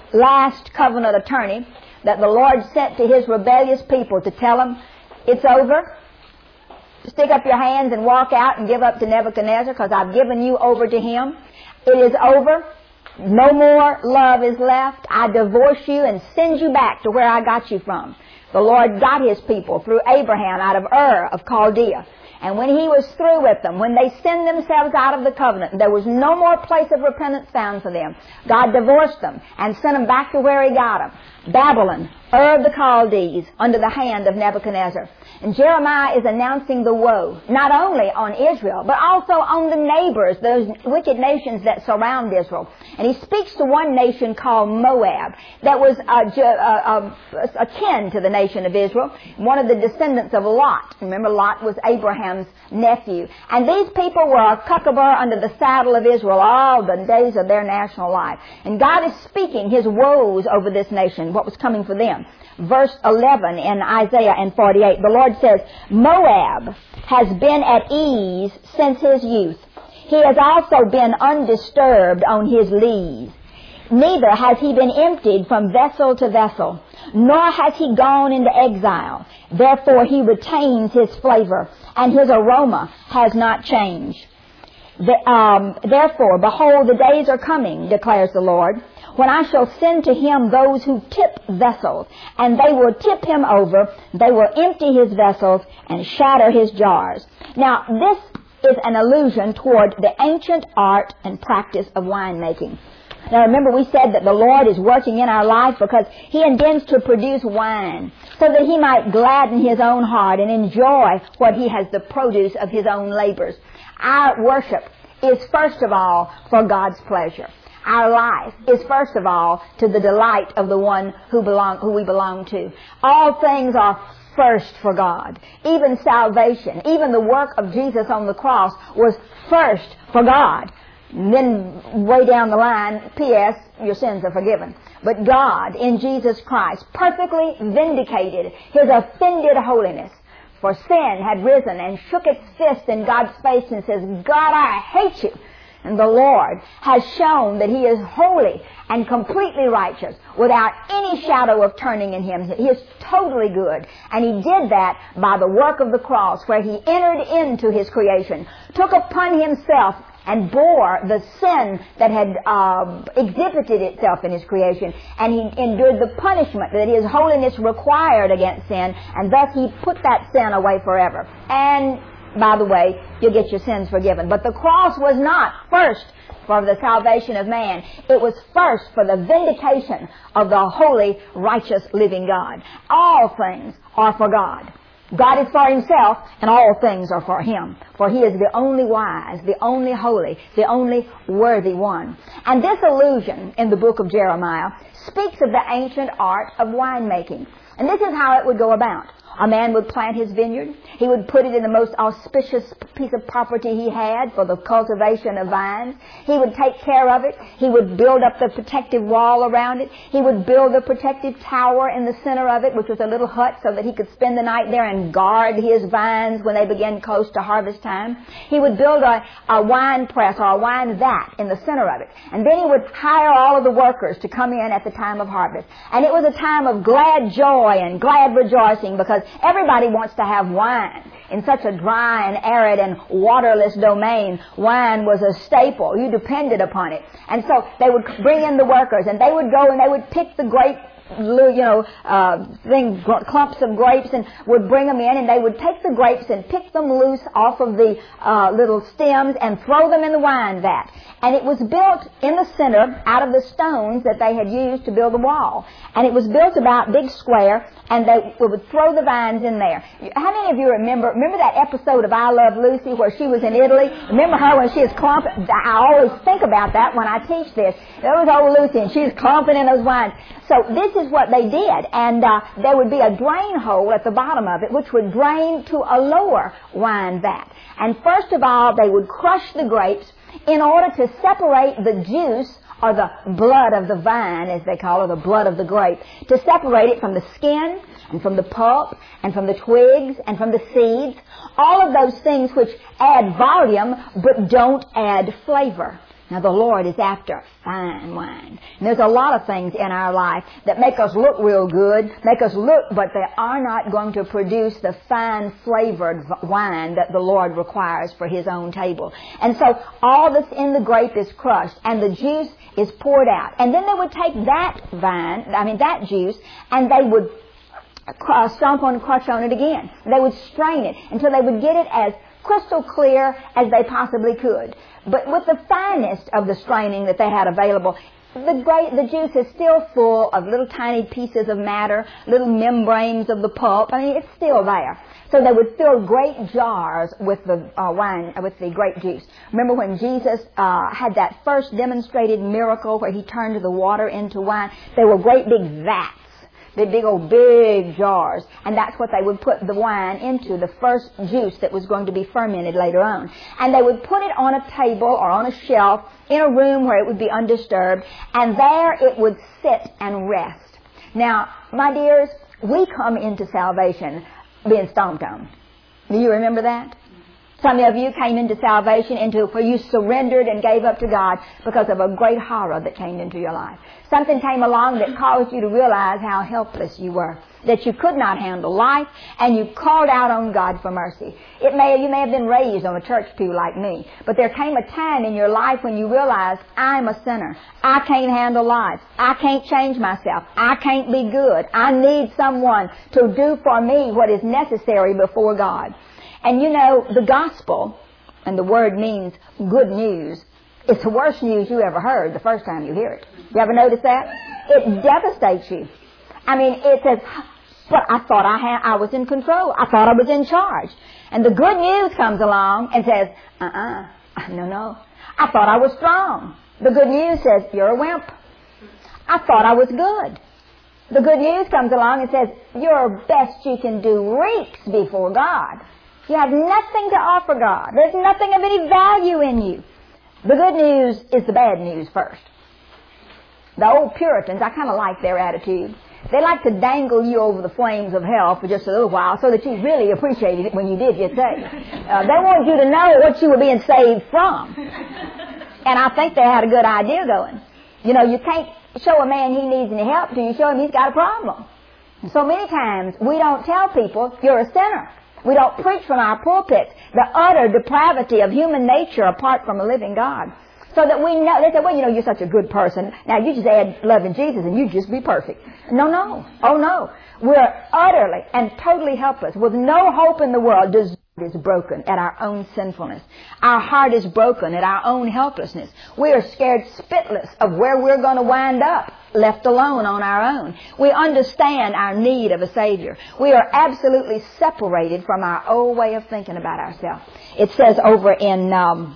last covenant attorney that the Lord sent to His rebellious people to tell them, it's over. Stick up your hands and walk out and give up to Nebuchadnezzar because I've given you over to him. It is over. No more love is left. I divorce you and send you back to where I got you from. The Lord got His people through Abraham out of Ur of Chaldea. And when He was through with them, when they sinned themselves out of the covenant, there was no more place of repentance found for them. God divorced them and sent them back to where He got them. Babylon, Ur of the Chaldees, under the hand of Nebuchadnezzar. And Jeremiah is announcing the woe, not only on Israel, but also on the neighbors, those wicked nations that surround Israel. And he speaks to one nation called Moab that was uh, uh, uh, akin to the nation of Israel, one of the descendants of Lot. Remember, Lot was Abraham's nephew. And these people were a cuckabear under the saddle of Israel all the days of their national life. And God is speaking His woes over this nation, what was coming for them. Verse eleven in Isaiah and forty-eight, the Lord says, Moab has been at ease since his youth. He has also been undisturbed on his lees. Neither has he been emptied from vessel to vessel, nor has he gone into exile. Therefore he retains his flavor, and his aroma has not changed. The, um, therefore, behold, the days are coming, declares the Lord, when I shall send to him those who tip vessels, and they will tip him over, they will empty his vessels and shatter his jars. Now, this is an allusion toward the ancient art and practice of winemaking. Now, remember, we said that the Lord is working in our life because He intends to produce wine so that He might gladden His own heart and enjoy what He has, the produce of His own labors. Our worship is first of all for God's pleasure. Our life is first of all to the delight of the one who belong, who we belong to. All things are first for God. Even salvation, even the work of Jesus on the cross was first for God. And then way down the line, P S, your sins are forgiven. But God, in Jesus Christ, perfectly vindicated His offended holiness. For sin had risen and shook its fist in God's face and says, God, I hate you. And the Lord has shown that He is holy and completely righteous without any shadow of turning in Him. He is totally good. And He did that by the work of the cross, where He entered into His creation, took upon Himself and bore the sin that had uh, exhibited itself in His creation. And He endured the punishment that His holiness required against sin. And thus He put that sin away forever. And by the way, you'll get your sins forgiven. But the cross was not first for the salvation of man. It was first for the vindication of the holy, righteous, living God. All things are for God. God is for Himself, and all things are for Him. For He is the only wise, the only holy, the only worthy one. And this allusion in the book of Jeremiah speaks of the ancient art of winemaking. And this is how it would go about. A man would plant his vineyard. He would put it in the most auspicious piece of property he had for the cultivation of vines. He would take care of it. He would build up the protective wall around it. He would build a protective tower in the center of it, which was a little hut, so that he could spend the night there and guard his vines when they began close to harvest time. He would build a, a wine press or a wine vat in the center of it. And then he would hire all of the workers to come in at the time of harvest. And it was a time of glad joy and glad rejoicing, because everybody wants to have wine. In such a dry and arid and waterless domain, wine was a staple. You depended upon it. And so they would bring in the workers, and they would go and they would pick the grape, you know, uh, thing, clumps of grapes, and would bring them in, and they would take the grapes and pick them loose off of the uh, little stems and throw them in the wine vat. And it was built in the center out of the stones that they had used to build the wall. And it was built about big square, and they would throw the vines in there. How many of you remember, remember that episode of I Love Lucy where she was in Italy? Remember her when she was clumping? I always think about that when I teach this. There was old Lucy, and she was clumping in those wines. So this is what they did. And uh, there would be a drain hole at the bottom of it, which would drain to a lower wine vat. And first of all, they would crush the grapes in order to separate the juice, or the blood of the vine, as they call it, the blood of the grape, to separate it from the skin and from the pulp and from the twigs and from the seeds, all of those things which add volume but don't add flavor. Now, the Lord is after fine wine. And there's a lot of things in our life that make us look real good, make us look, but they are not going to produce the fine flavored wine that the Lord requires for His own table. And so all that's in the grape is crushed, and the juice is poured out. And then they would take that vine, I mean that juice, and they would stomp on and crush on it again. They would strain it until they would get it as crystal clear as they possibly could. But with the finest of the straining that they had available, the great, the juice is still full of little tiny pieces of matter, little membranes of the pulp. I mean, it's still there. So they would fill great jars with the uh, wine, with the grape juice. Remember when Jesus uh, had that first demonstrated miracle where He turned the water into wine? They were great big vats. The big old big jars, and that's what they would put the wine into, the first juice that was going to be fermented later on. And they would put it on a table or on a shelf in a room where it would be undisturbed, and there it would sit and rest. Now, my dears, we come into salvation being stomped on. Do you remember that? Some of you came into salvation into where you surrendered and gave up to God because of a great horror that came into your life. Something came along that caused you to realize how helpless you were, that you could not handle life, and you called out on God for mercy. It may, you may have been raised on a church pew like me, but there came a time in your life when you realized, I'm a sinner. I can't handle life. I can't change myself. I can't be good. I need someone to do for me what is necessary before God. And you know, the gospel, and the word means good news, it's the worst news you ever heard the first time you hear it. You ever notice that? It devastates you. I mean, it says, but I thought I had, I was in control. I thought I was in charge. And the good news comes along and says, uh-uh, no, no. I thought I was strong. The good news says, you're a wimp. I thought I was good. The good news comes along and says, your best you can do reeks before God. You have nothing to offer God. There's nothing of any value in you. The good news is the bad news first. The old Puritans, I kind of like their attitude. They like to dangle you over the flames of hell for just a little while so that you really appreciated it when you did get saved. Uh, they want you to know what you were being saved from. And I think they had a good idea going. You know, you can't show a man he needs any help till you show him he's got a problem. And so many times we don't tell people you're a sinner. We don't preach from our pulpits the utter depravity of human nature apart from a living God. So that we know, they say, well, you know, you're such a good person. Now you just add loving Jesus and you just be perfect. No, no. Oh, no. We're utterly and totally helpless with no hope in the world. Desire is broken at our own sinfulness. Our heart is broken at our own helplessness. We are scared spitless of where we're going to wind up, left alone on our own. We understand our need of a Savior. We are absolutely separated from our old way of thinking about ourselves. It says over in um,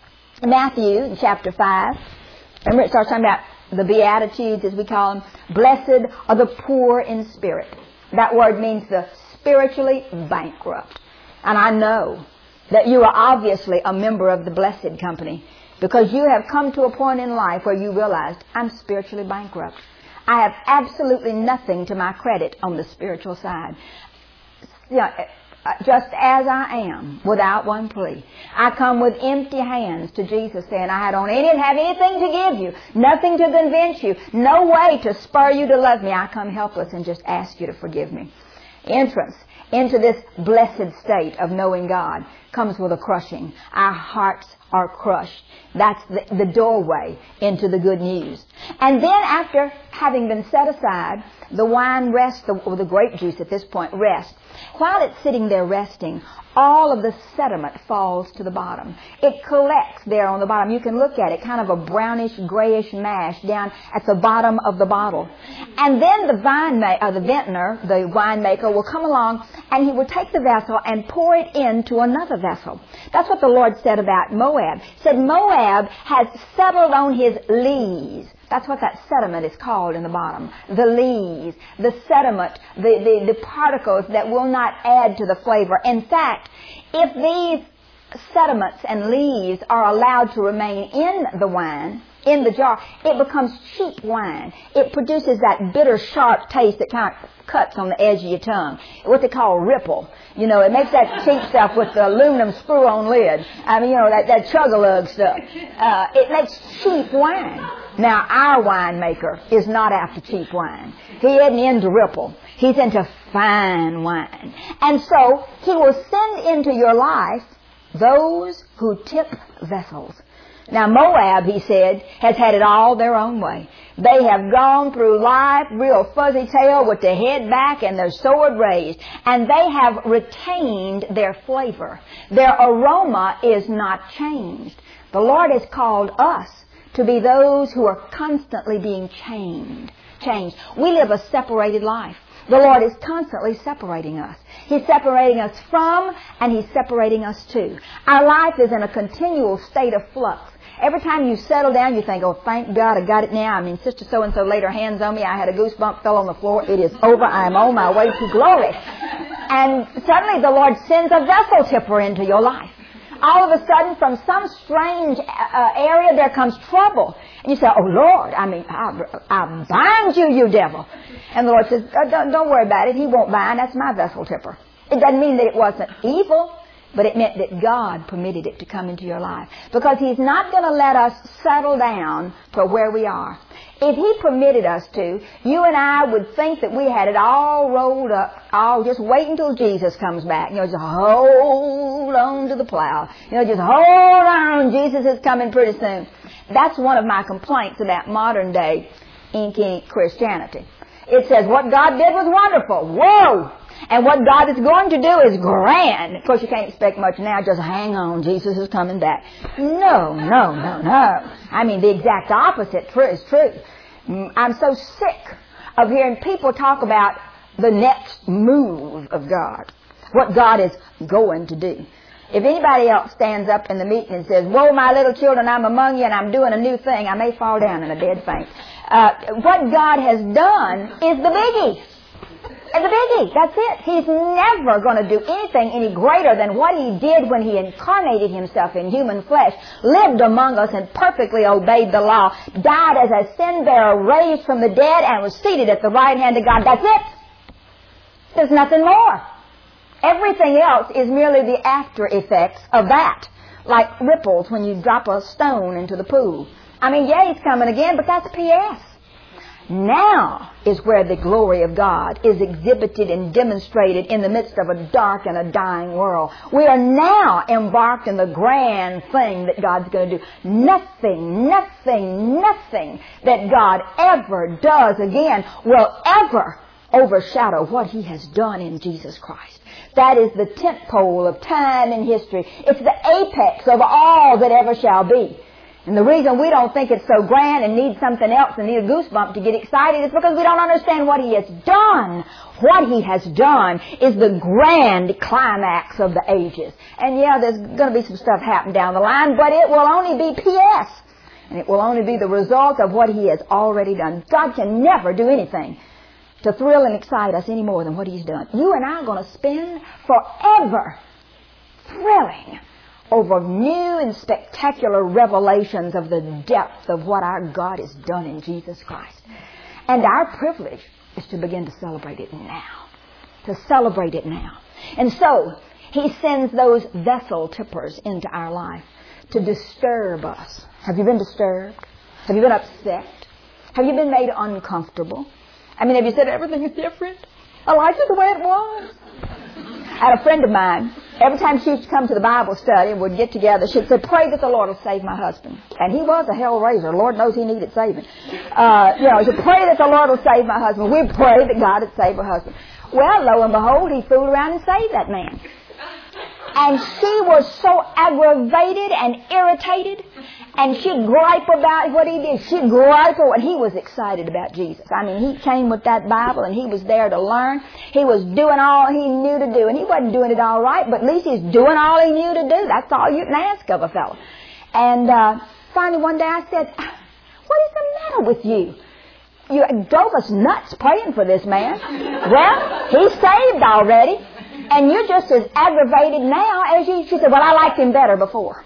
Matthew in chapter five, remember it starts talking about the Beatitudes, as we call them. Blessed are the poor in spirit. That word means the spiritually bankrupt. And I know that you are obviously a member of the blessed company because you have come to a point in life where you realized, I'm spiritually bankrupt. I have absolutely nothing to my credit on the spiritual side. You know, just as I am, without one plea. I come with empty hands to Jesus saying, I don't have anything to give you, nothing to convince you, no way to spur you to love me. I come helpless and just ask you to forgive me. Entrance into this blessed state of knowing God comes with a crushing. Our hearts are crushed. That's the, the doorway into the good news. And then after having been set aside, the wine rests, the, or the grape juice at this point rests. While it's sitting there resting, all of the sediment falls to the bottom. It collects there on the bottom. You can look at it, kind of a brownish, grayish mash down at the bottom of the bottle. And then the vine ma- uh, the vintner, the winemaker, will come along and he will take the vessel and pour it into another vessel. That's what the Lord said about Moab. He said Moab has settled on his lees. That's what that sediment is called in the bottom. The lees, the sediment, the, the, the particles that will not add to the flavor. In fact, if these sediments and lees are allowed to remain in the wine, in the jar, it becomes cheap wine. It produces that bitter, sharp taste that kind of cuts on the edge of your tongue. What they call ripple. You know, it makes that cheap stuff with the aluminum screw-on lid. I mean, you know, that, that chug-a-lug stuff. Uh, it makes cheap wine. Now, our winemaker is not after cheap wine. He isn't into ripple. He's into fine wine. And so, he will send into your life those who tip vessels. Now, Moab, he said, has had it all their own way. They have gone through life real fuzzy tail with their head back and their sword raised. And they have retained their flavor. Their aroma is not changed. The Lord has called us to be those who are constantly being changed. Changed. We live a separated life. The Lord is constantly separating us. He's separating us from, and He's separating us to. Our life is in a continual state of flux. Every time you settle down, you think, oh, thank God I got it now. I mean, Sister So-and-so laid her hands on me. I had a goosebump, fell on the floor. It is over. I am on my way to glory. And suddenly the Lord sends a vessel tipper into your life. All of a sudden, from some strange uh, area, there comes trouble. And you say, oh, Lord, I mean, I, I bind you, you devil. And the Lord says, oh, don't, don't worry about it. He won't bind. That's my vessel tipper. It doesn't mean that it wasn't evil, but it meant that God permitted it to come into your life. Because He's not going to let us settle down for where we are. If He permitted us to, you and I would think that we had it all rolled up. Oh, just wait until Jesus comes back. You know, just hold on to the plow. You know, just hold on. Jesus is coming pretty soon. That's one of my complaints about modern day inky Christianity. It says what God did was wonderful. Whoa! And what God is going to do is grand. Of course, you can't expect much now. Just hang on. Jesus is coming back. No, no, no, no. I mean, the exact opposite is true. I'm so sick of hearing people talk about the next move of God, what God is going to do. If anybody else stands up in the meeting and says, "Woe, my little children, I'm among you and I'm doing a new thing," I may fall down in a dead faint. Uh, what God has done is the biggie. And the biggie, that's it. He's never going to do anything any greater than what He did when He incarnated Himself in human flesh, lived among us and perfectly obeyed the law, died as a sin-bearer, raised from the dead, and was seated at the right hand of God. That's it. There's nothing more. Everything else is merely the after effects of that, like ripples when you drop a stone into the pool. I mean, yeah, He's coming again, but that's P S Now is where the glory of God is exhibited and demonstrated in the midst of a dark and a dying world. We are now embarked in the grand thing that God's going to do. Nothing, nothing, nothing that God ever does again will ever overshadow what He has done in Jesus Christ. That is the tent pole of time and history. It's the apex of all that ever shall be. And the reason we don't think it's so grand and need something else and need a goosebump to get excited is because we don't understand what He has done. What He has done is the grand climax of the ages. And yeah, there's going to be some stuff happen down the line, but it will only be P S And it will only be the result of what He has already done. God can never do anything to thrill and excite us any more than what He's done. You and I are going to spend forever thrilling over new and spectacular revelations of the depth of what our God has done in Jesus Christ. And our privilege is to begin to celebrate it now. To celebrate it now. And so, He sends those vessel tippers into our life to disturb us. Have you been disturbed? Have you been upset? Have you been made uncomfortable? I mean, have you said everything is different? I like it the way it was. I had a friend of mine, every time she used to come to the Bible study and would get together, she'd say, "Pray that the Lord will save my husband." And he was a hell raiser. Lord knows he needed saving. Uh, you know, she'd pray that the Lord will save my husband. We'd pray that God would save her husband. Well, lo and behold, He fooled around and saved that man. And she was so aggravated and irritated. And she'd gripe about what he did. She'd gripe over what he was excited about Jesus. I mean, he came with that Bible and he was there to learn. He was doing all he knew to do. And he wasn't doing it all right, but at least he's doing all he knew to do. That's all you can ask of a fellow. And uh, finally one day I said, "What is the matter with you? You drove us nuts praying for this man. Well, he's saved already. And you're just as aggravated now as you..." She said, "Well, I liked him better before."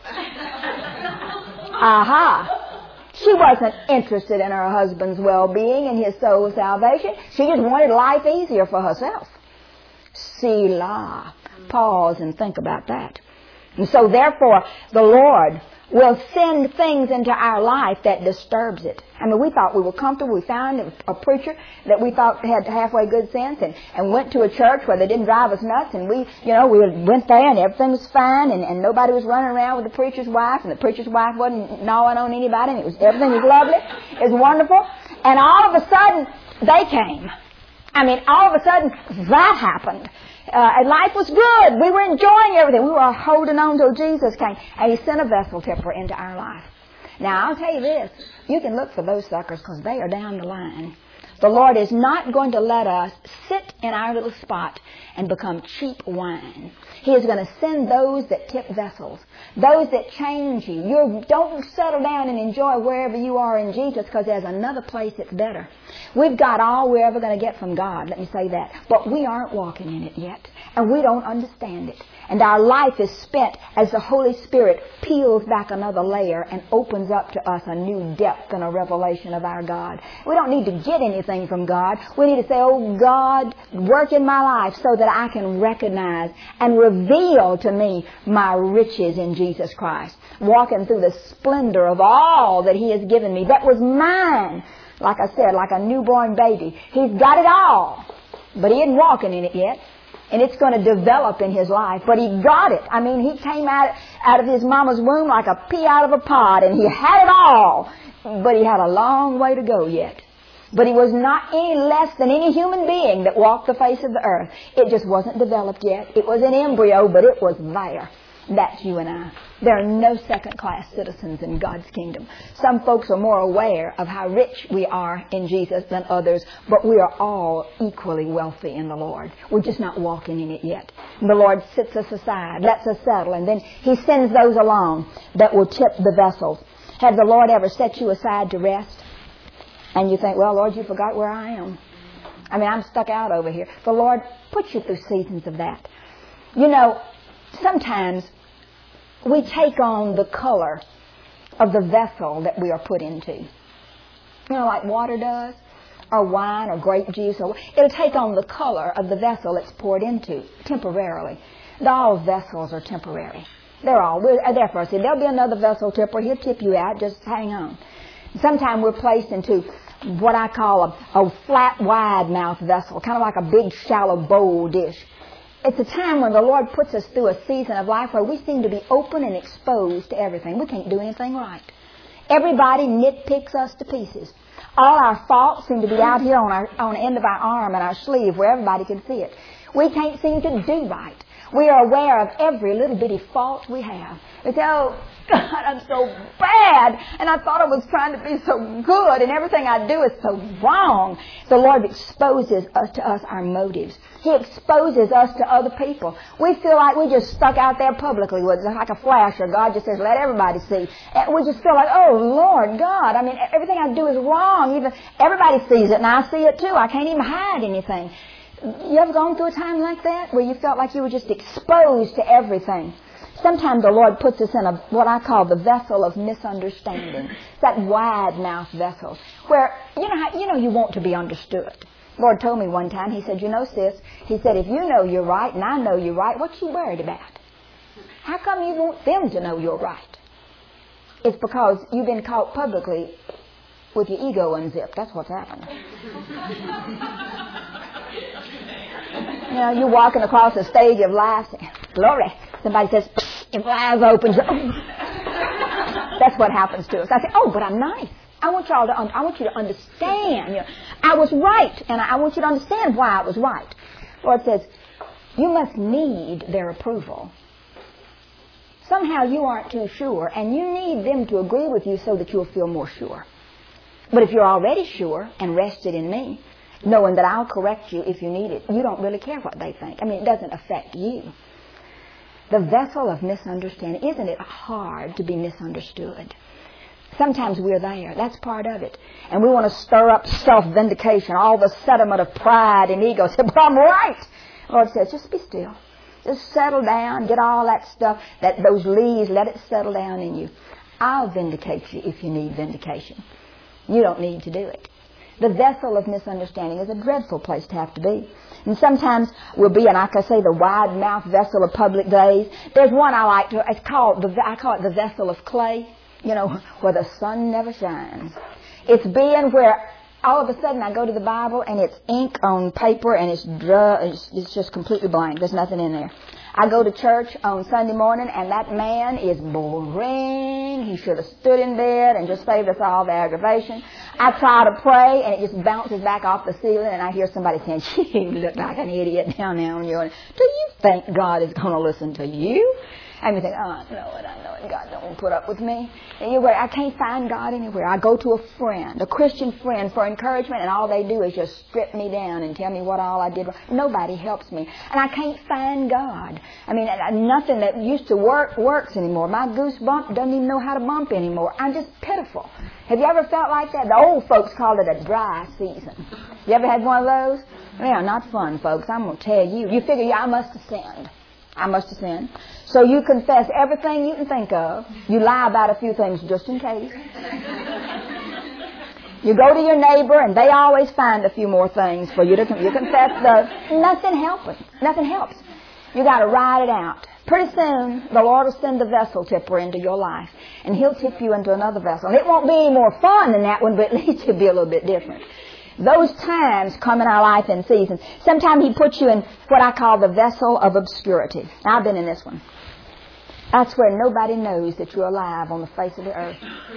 Aha. She wasn't interested in her husband's well-being and his soul's salvation. She just wanted life easier for herself. Selah. Pause and think about that. And so therefore, the Lord will send things into our life that disturbs it. I mean, we thought we were comfortable. We found a preacher that we thought had halfway good sense and, and went to a church where they didn't drive us nuts. And we, you know, we went there and everything was fine and, and nobody was running around with the preacher's wife and the preacher's wife wasn't gnawing on anybody and it was, everything was lovely. It was wonderful. And all of a sudden, they came. I mean, all of a sudden, that happened. Uh, and life was good. We were enjoying everything. We were holding on till Jesus came. And He sent a vessel tipper into our life. Now, I'll tell you this. You can look for those suckers because they are down the line. The Lord is not going to let us sit in our little spot and become cheap wine. He is going to send those that tip vessels, those that change you. You don't settle down and enjoy wherever you are in Jesus because there's another place that's better. We've got all we're ever going to get from God, let me say that. But we aren't walking in it yet, and we don't understand it. And our life is spent as the Holy Spirit peels back another layer and opens up to us a new depth and a revelation of our God. We don't need to get anything from God. We need to say, "Oh God, work in my life so that I can recognize and reveal to me my riches in Jesus Christ. Walking through the splendor of all that He has given me. That was mine." Like I said, like a newborn baby. He's got it all, but he isn't walking in it yet. And it's going to develop in his life. But he got it. I mean, he came out, out of his mama's womb like a pea out of a pod. And he had it all. But he had a long way to go yet. But he was not any less than any human being that walked the face of the earth. It just wasn't developed yet. It was an embryo, but it was there. That's you and I. There are no second-class citizens in God's kingdom. Some folks are more aware of how rich we are in Jesus than others, but we are all equally wealthy in the Lord. We're just not walking in it yet. And the Lord sits us aside, lets us settle, and then He sends those along that will tip the vessels. Has the Lord ever set you aside to rest? And you think, well, Lord, you forgot where I am. I mean, I'm stuck out over here. The Lord puts you through seasons of that. You know, sometimes we take on the color of the vessel that we are put into. You know, like water does, or wine, or grape juice. Or, it'll take on the color of the vessel it's poured into temporarily. All vessels are temporary. They're all, we're there for us. There'll be another vessel tipper. He'll tip you out. Just hang on. Sometimes we're placed into what I call a, a flat, wide-mouth vessel, kind of like a big, shallow bowl dish. It's a time when the Lord puts us through a season of life where we seem to be open and exposed to everything. We can't do anything right. Everybody nitpicks us to pieces. All our faults seem to be out here on our on the end of our arm and our sleeve where everybody can see it. We can't seem to do right. We are aware of every little bitty fault we have. We say, oh, God, I'm so bad. And I thought I was trying to be so good, and everything I do is so wrong. The Lord exposes us to us our motives. He exposes us to other people. We feel like we just stuck out there publicly with like a flasher. God just says, let everybody see. And we just feel like, oh, Lord God, I mean, everything I do is wrong. Even everybody sees it, and I see it too. I can't even hide anything. You ever gone through a time like that where you felt like you were just exposed to everything? Sometimes the Lord puts us in a what I call the vessel of misunderstanding. It's that wide-mouthed vessel where, you know, how, you know you want to be understood. The Lord told me one time, He said, you know, sis, He said, if you know you're right and I know you're right, what you worried about? How come you want them to know you're right? It's because you've been caught publicly with your ego unzipped. That's what's happened. You know, you're walking across the stage of life, saying, glory. Somebody says, your eyes opens. That's what happens to us. I say, oh, but I'm nice. I want y'all to. Un- I want you to understand. You know, I was right, and I want you to understand why I was right. The Lord says, you must need their approval. Somehow you aren't too sure, and you need them to agree with you so that you'll feel more sure. But if you're already sure and rested in me, knowing that I'll correct you if you need it, you don't really care what they think. I mean, it doesn't affect you. The vessel of misunderstanding, isn't it hard to be misunderstood? Sometimes we're there. That's part of it. And we want to stir up self-vindication, all the sediment of pride and ego. Say, but I'm right. The Lord says, just be still. Just settle down. Get all that stuff, that those leaves, let it settle down in you. I'll vindicate you if you need vindication. You don't need to do it. The vessel of misunderstanding is a dreadful place to have to be. And sometimes we'll be in, like I say, the wide-mouthed vessel of public days. There's one I like to, it's called, the, I call it the vessel of clay, you know, where the sun never shines. It's being where all of a sudden I go to the Bible and it's ink on paper and it's, dry, it's, it's just completely blank. There's nothing in there. I go to church on Sunday morning and that man is boring. He should have stood in bed and just saved us all the aggravation. I try to pray and it just bounces back off the ceiling and I hear somebody saying, you look like an idiot down there on your own. Do you think God is going to listen to you? And you think, oh, I know it, I know it. God don't put up with me. Anyway, I can't find God anywhere. I go to a friend, a Christian friend, for encouragement, and all they do is just strip me down and tell me what all I did wrong. Nobody helps me. And I can't find God. I mean, nothing that used to work works anymore. My goose bump doesn't even know how to bump anymore. I'm just pitiful. Have you ever felt like that? The old folks called it a dry season. You ever had one of those? Yeah, not fun, folks. I'm going to tell you. You figure, yeah, I must have sinned. I must have sinned. So you confess everything you can think of. You lie about a few things just in case. You go to your neighbor and they always find a few more things for you to you confess those. Nothing helps. Nothing helps. You got to ride it out. Pretty soon, the Lord will send a vessel tipper into your life, and He'll tip you into another vessel. And it won't be any more fun than that one, but at least it'll be a little bit different. Those times come in our life in seasons. Sometimes He puts you in what I call the vessel of obscurity. Now, I've been in this one. That's where nobody knows that you're alive on the face of the earth.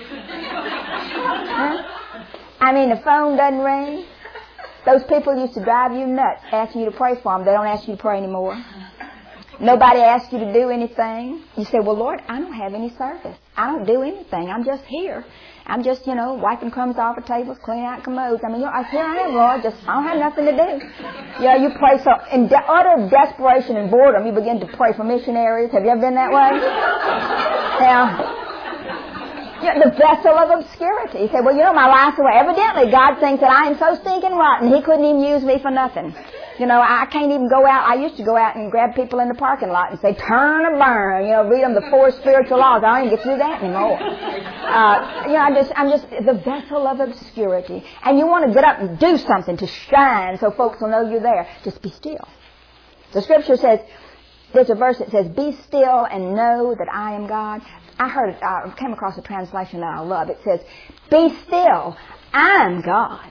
Huh? I mean, the phone doesn't ring. Those people used to drive you nuts asking you to pray for them. They don't ask you to pray anymore. Nobody asks you to do anything. You say, well, Lord, I don't have any service. I don't do anything. I'm just here. I'm just, you know, wiping crumbs off the tables, cleaning out commodes. I mean, you know, here I am, Lord. Just, I don't have nothing to do. You know, you pray so, in de- utter desperation and boredom, you begin to pray for missionaries. Have you ever been that way? Now, you know, the vessel of obscurity. You say, well, you know, my life's away. Evidently, God thinks that I am so stinking rotten, He couldn't even use me for nothing. You know, I can't even go out. I used to go out and grab people in the parking lot and say, turn or burn. You know, read them the four spiritual laws. I don't even get to do that anymore. Uh, you know, I just, I'm just the vessel of obscurity. And you want to get up and do something to shine so folks will know you're there. Just be still. The Scripture says, there's a verse that says, be still and know that I am God. I heard, I came across a translation that I love. It says, be still, I'm God.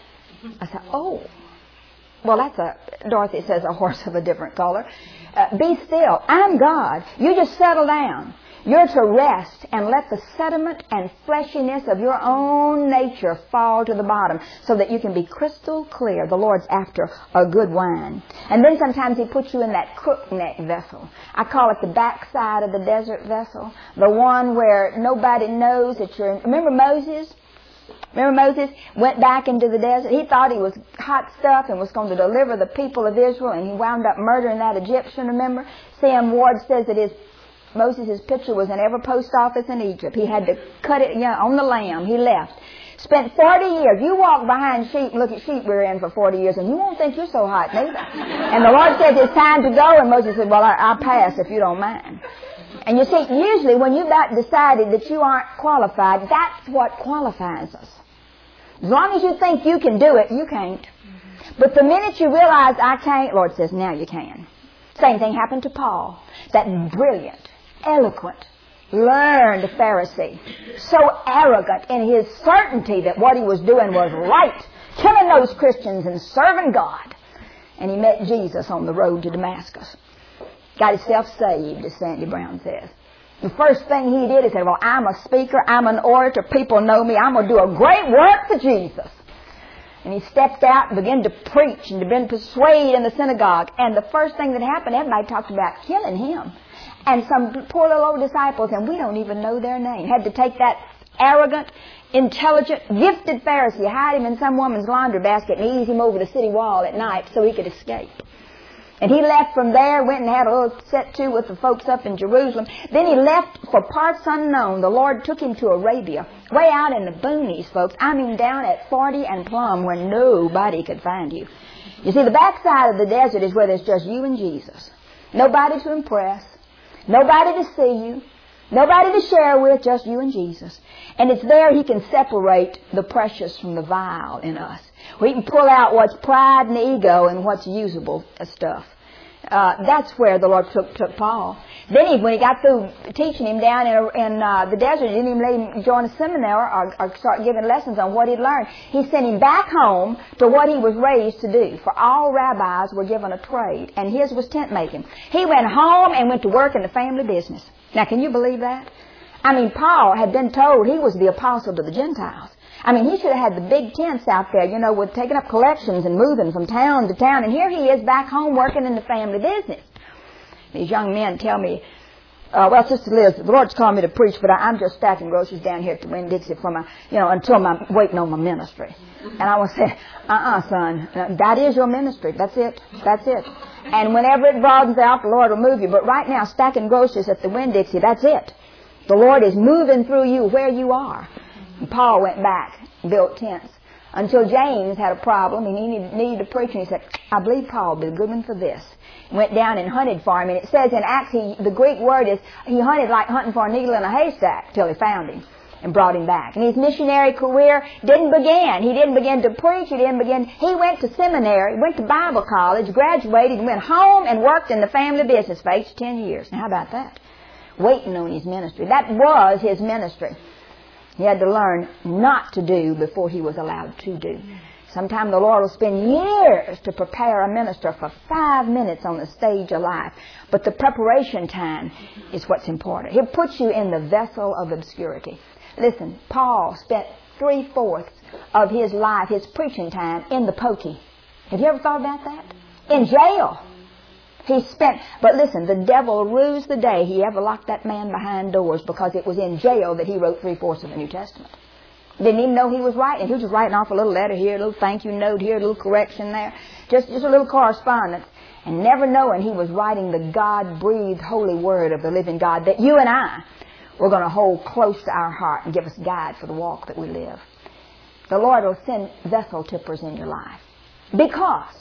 I said, oh. Well, that's a, Dorothy says, a horse of a different color. Uh, be still. I'm God. You just settle down. You're to rest and let the sediment and fleshiness of your own nature fall to the bottom so that you can be crystal clear. The Lord's after a good wine. And then sometimes He puts you in that crook neck vessel. I call it the backside of the desert vessel. The one where nobody knows that you're in. Remember Moses? Remember Moses went back into the desert? He thought he was hot stuff and was going to deliver the people of Israel, and he wound up murdering that Egyptian, remember? Sam Ward says that his Moses' picture was in every post office in Egypt. He had to cut it, you know, on the lamb. He left. Spent forty years. You walk behind sheep and look at sheep we're in for forty years, and you won't think you're so hot, neither. And the Lord says it's time to go, and Moses said, well, I, I'll pass if you don't mind. And you see, usually when you've about decided that you aren't qualified, that's what qualifies us. As long as you think you can do it, you can't. But the minute you realize I can't, Lord says, now you can. Same thing happened to Paul. That brilliant, eloquent, learned Pharisee. So arrogant in his certainty that what he was doing was right. Killing those Christians and serving God. And he met Jesus on the road to Damascus. Got himself saved, as Sandy Brown says. The first thing he did, he said, well, I'm a speaker, I'm an orator, people know me, I'm going to do a great work for Jesus. And he stepped out and began to preach and to begin to persuade in the synagogue. And the first thing that happened, everybody talked about killing him. And some poor little old disciples, and we don't even know their name, had to take that arrogant, intelligent, gifted Pharisee, hide him in some woman's laundry basket and ease him over the city wall at night so he could escape. And he left from there, went and had a little set to with the folks up in Jerusalem. Then he left for parts unknown. The Lord took him to Arabia, way out in the boonies, folks. I mean down at forty and Plum where nobody could find you. You see, the backside of the desert is where there's just you and Jesus. Nobody to impress. Nobody to see you. Nobody to share with, just you and Jesus. And it's there He can separate the precious from the vile in us. Where He can pull out what's pride and ego and what's usable stuff. Uh, that's where the Lord took, took Paul. Then he, when he got through teaching him down in, in uh, the desert, he didn't even let him join a seminary or, or start giving lessons on what he'd learned. He sent him back home to what he was raised to do. For all rabbis were given a trade, and his was tent making. He went home and went to work in the family business. Now, can you believe that? I mean, Paul had been told he was the apostle to the Gentiles. I mean, he should have had the big tents out there, you know, with taking up collections and moving from town to town. And here he is back home working in the family business. These young men tell me, uh, well, Sister Liz, the Lord's called me to preach, but I, I'm just stacking groceries down here at the Winn-Dixie for my, you know, until I'm waiting on my ministry. And I will say, uh-uh, son, that is your ministry. That's it. That's it. And whenever it broadens out, the Lord will move you. But right now, stacking groceries at the Winn-Dixie, that's it. The Lord is moving through you where you are. And Paul went back and built tents until James had a problem and he needed, needed to preach. And he said, I believe Paul will be a good one for this. Went down and hunted for him. And it says in Acts, he, the Greek word is, he hunted like hunting for a needle in a haystack till he found him and brought him back. And his missionary career didn't begin. He didn't begin to preach. He didn't begin. He went to seminary, went to Bible college, graduated, and went home and worked in the family business for eight to ten years. Now, how about that? Waiting on his ministry. That was his ministry. He had to learn not to do before he was allowed to do. Sometimes the Lord will spend years to prepare a minister for five minutes on the stage of life. But the preparation time is what's important. He'll put you in the vessel of obscurity. Listen, Paul spent three-fourths of his life, his preaching time, in the pokey. Have you ever thought about that? In jail. He spent, but listen, the devil rues the day he ever locked that man behind doors, because it was in jail that he wrote three-fourths of the New Testament. Didn't even know he was writing. He was just writing off a little letter here, a little thank you note here, a little correction there. Just, just a little correspondence. And never knowing he was writing the God-breathed holy word of the living God that you and I were going to hold close to our heart and give us guide for the walk that we live. The Lord will send vessel tippers in your life because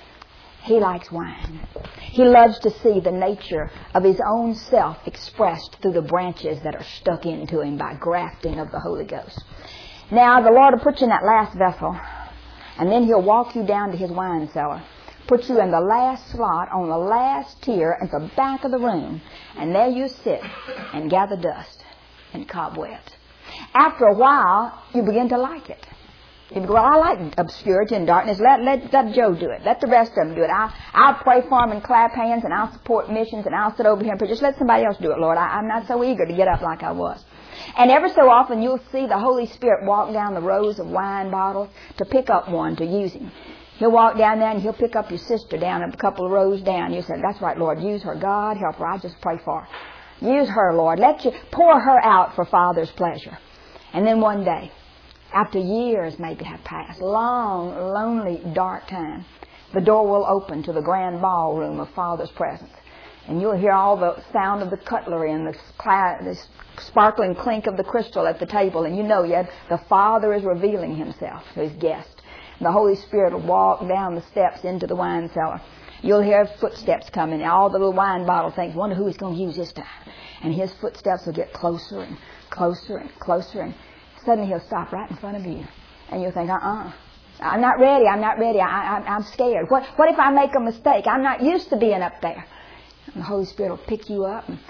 He likes wine. He loves to see the nature of His own self expressed through the branches that are stuck into Him by grafting of the Holy Ghost. Now, the Lord will put you in that last vessel, and then He'll walk you down to His wine cellar, put you in the last slot on the last tier at the back of the room, and there you sit and gather dust and cobwebs. After a while, you begin to like it. You go, well, I like obscurity and darkness. Let, let, let Joe do it. Let the rest of them do it. I'll, I'll pray for them and clap hands, and I'll support missions, and I'll sit over here and pray. Just let somebody else do it, Lord. I, I'm not so eager to get up like I was. And ever so often, you'll see the Holy Spirit walk down the rows of wine bottles to pick up one to use Him. He'll walk down there, and He'll pick up your sister down a couple of rows down. You say, that's right, Lord. Use her. God, help her. I just pray for her. Use her, Lord. Let you pour her out for Father's pleasure. And then one day, after years maybe have passed, long, lonely, dark time, the door will open to the grand ballroom of Father's presence. And you'll hear all the sound of the cutlery and the, cla- the sparkling clink of the crystal at the table. And you know yet the Father is revealing Himself to His guest. And the Holy Spirit will walk down the steps into the wine cellar. You'll hear footsteps coming. All the little wine bottle things. Wonder who He's going to use this time. And His footsteps will get closer and closer and closer, and suddenly He'll stop right in front of you. And you'll think, uh-uh, I'm not ready, I'm not ready, I, I, I'm scared. What, what if I make a mistake? I'm not used to being up there. And the Holy Spirit will pick you up and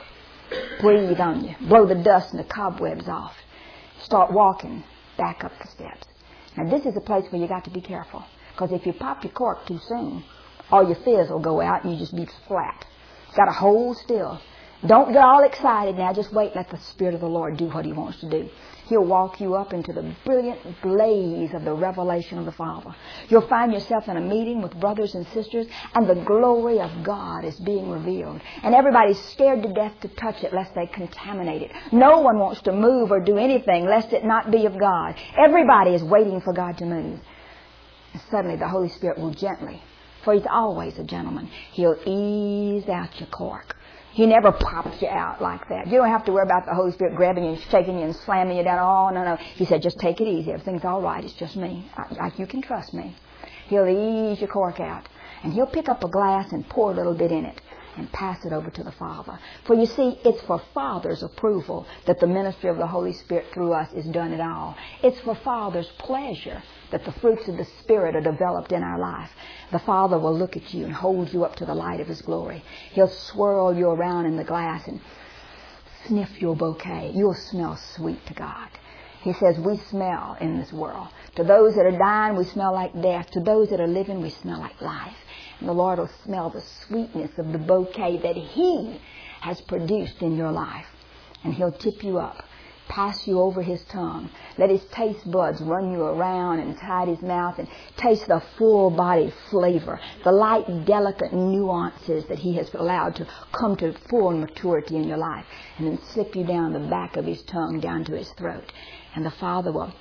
breathe on you, blow the dust and the cobwebs off. Start walking back up the steps. Now this is a place where you got to be careful, because if you pop your cork too soon, all your fizz will go out and you just be flat. Got to hold still. Don't get all excited now. Just wait. Let the Spirit of the Lord do what He wants to do. He'll walk you up into the brilliant blaze of the revelation of the Father. You'll find yourself in a meeting with brothers and sisters, and the glory of God is being revealed. And everybody's scared to death to touch it lest they contaminate it. No one wants to move or do anything lest it not be of God. Everybody is waiting for God to move. And suddenly the Holy Spirit will gently, for He's always a gentleman, He'll ease out your cork. He never pops you out like that. You don't have to worry about the Holy Spirit grabbing you and shaking you and slamming you down. Oh, no, no. He said, just take it easy. Everything's all right. It's just me. I, I, you can trust me. He'll ease your cork out. And He'll pick up a glass and pour a little bit in it and pass it over to the Father. For you see, it's for Father's approval that the ministry of the Holy Spirit through us is done at all. It's for Father's pleasure that the fruits of the Spirit are developed in our life. The Father will look at you and hold you up to the light of His glory. He'll swirl you around in the glass and sniff your bouquet. You'll smell sweet to God. He says we smell in this world. To those that are dying, we smell like death. To those that are living, we smell like life. And the Lord will smell the sweetness of the bouquet that He has produced in your life. And He'll tip you up, pass you over His tongue, let His taste buds run you around inside His mouth and taste the full-bodied flavor, the light, delicate nuances that He has allowed to come to full maturity in your life, and then slip you down the back of His tongue down to His throat. And the Father will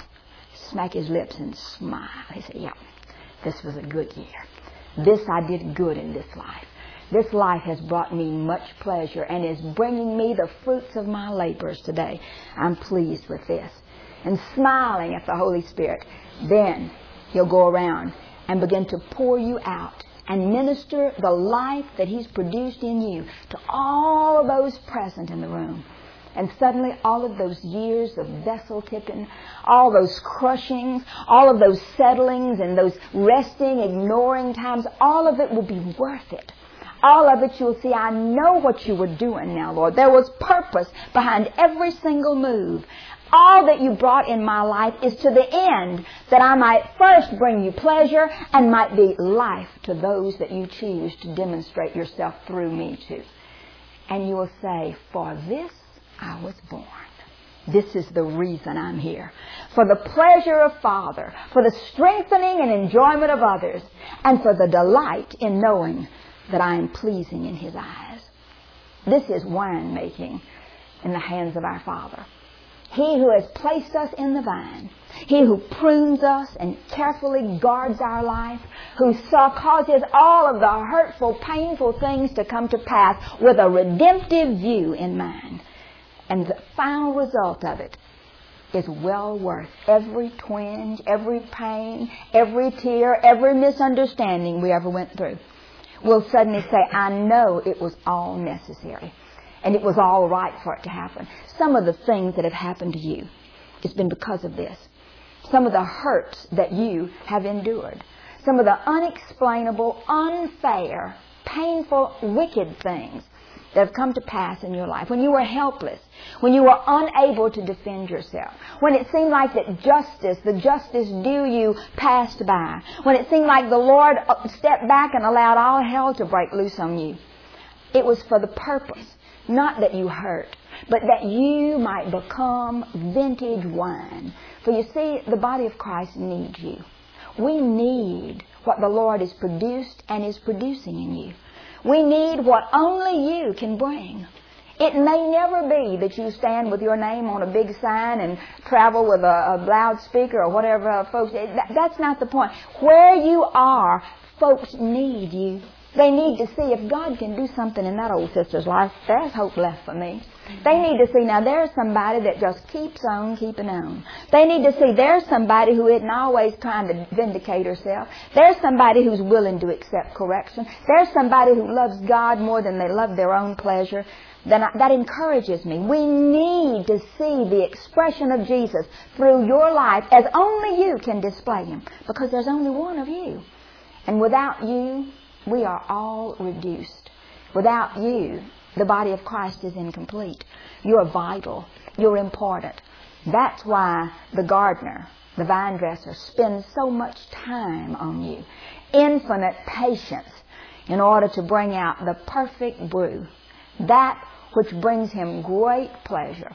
smack His lips and smile. He said, yeah, this was a good year. This I did good in this life. This life has brought me much pleasure and is bringing me the fruits of my labors today. I'm pleased with this. And smiling at the Holy Spirit, then He'll go around and begin to pour you out and minister the life that He's produced in you to all of those present in the room. And suddenly all of those years of vessel tipping, all those crushings, all of those settlings and those resting, ignoring times, all of it will be worth it. All of it you'll see, I know what you were doing now, Lord. There was purpose behind every single move. All that you brought in my life is to the end that I might first bring you pleasure and might be life to those that you choose to demonstrate yourself through me to. And you will say, for this I was born. This is the reason I'm here. For the pleasure of Father, for the strengthening and enjoyment of others, and for the delight in knowing that I am pleasing in His eyes. This is wine making in the hands of our Father. He who has placed us in the vine, He who prunes us and carefully guards our life, who saw, causes all of the hurtful, painful things to come to pass with a redemptive view in mind. And the final result of it is well worth every twinge, every pain, every tear, every misunderstanding we ever went through. We'll suddenly say, I know it was all necessary. And it was all right for it to happen. Some of the things that have happened to you, it's been because of this. Some of the hurts that you have endured. Some of the unexplainable, unfair, painful, wicked things that have come to pass in your life. When you were helpless. When you were unable to defend yourself. When it seemed like that justice, the justice due you, passed by. When it seemed like the Lord stepped back and allowed all hell to break loose on you. It was for the purpose. Not that you hurt, but that you might become vintage wine. For you see, the body of Christ needs you. We need what the Lord has produced and is producing in you. We need what only you can bring. It may never be that you stand with your name on a big sign and travel with a, a loudspeaker or whatever, uh, folks. That, that's not the point. Where you are, folks need you. They need to see if God can do something in that old sister's life. There's hope left for me. They need to see, now there's somebody that just keeps on keeping on. They need to see there's somebody who isn't always trying to vindicate herself. There's somebody who's willing to accept correction. There's somebody who loves God more than they love their own pleasure. Then I, that encourages me. We need to see the expression of Jesus through your life as only you can display Him. Because there's only one of you. And without you, we are all reduced. Without you, the body of Christ is incomplete. You're vital. You're important. That's why the gardener, the vine dresser, spends so much time on you. Infinite patience in order to bring out the perfect brew. That which brings him great pleasure.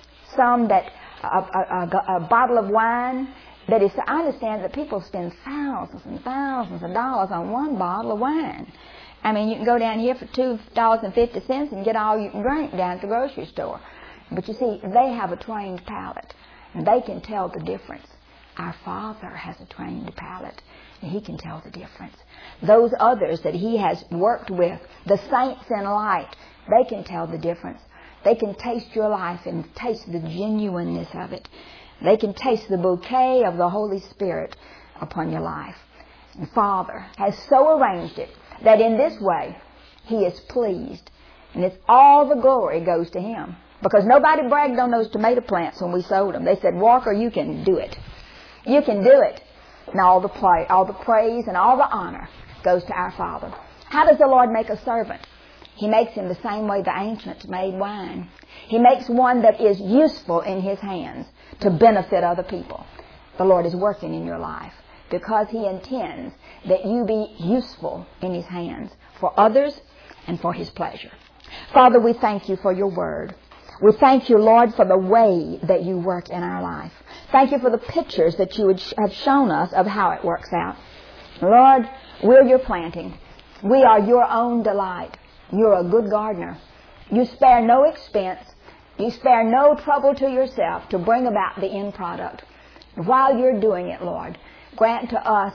Some that, a, a, a, a bottle of wine, that is, I understand that people spend thousands and thousands of dollars on one bottle of wine. I mean, you can go down here for two dollars and fifty cents and get all you can drink down at the grocery store. But you see, they have a trained palate, and they can tell the difference. Our Father has a trained palate, and He can tell the difference. Those others that He has worked with, the saints in light, they can tell the difference. They can taste your life and taste the genuineness of it. They can taste the bouquet of the Holy Spirit upon your life. And Father has so arranged it that in this way He is pleased. And it's all the glory goes to Him. Because nobody bragged on those tomato plants when we sowed them. They said, Walker, you can do it. You can do it. And all the, play, all the praise and all the honor goes to our Father. How does the Lord make a servant? He makes him the same way the ancients made wine. He makes one that is useful in His hands to benefit other people. The Lord is working in your life because He intends that you be useful in His hands for others and for His pleasure. Father, we thank You for Your word. We thank You, Lord, for the way that You work in our life. Thank You for the pictures that You have shown us of how it works out. Lord, we're Your planting. We are Your own delight. You're a good gardener. You spare no expense. You spare no trouble to yourself to bring about the end product. While you're doing it, Lord, grant to us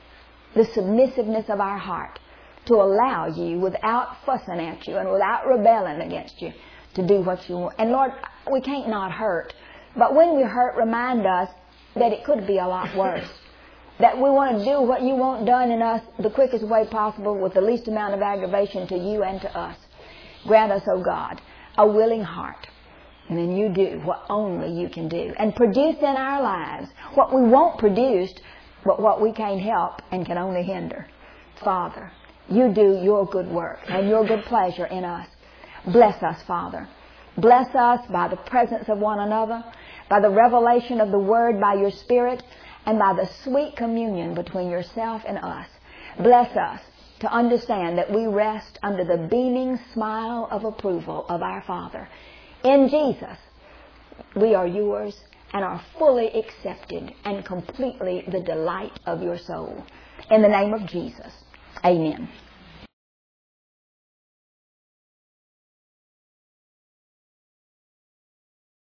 the submissiveness of our heart to allow You, without fussing at You and without rebelling against You, to do what You want. And Lord, we can't not hurt. But when we hurt, remind us that it could be a lot worse. That we want to do what You want done in us the quickest way possible with the least amount of aggravation to You and to us. Grant us, O God, a willing heart. And then You do what only You can do. And produce in our lives what we want produced, but what we can't help and can only hinder. Father, You do Your good work and Your good pleasure in us. Bless us, Father. Bless us by the presence of one another, by the revelation of the Word by Your Spirit, and by the sweet communion between Yourself and us. Bless us to understand that we rest under the beaming smile of approval of our Father. In Jesus, we are Yours and are fully accepted and completely the delight of Your soul. In the name of Jesus, amen.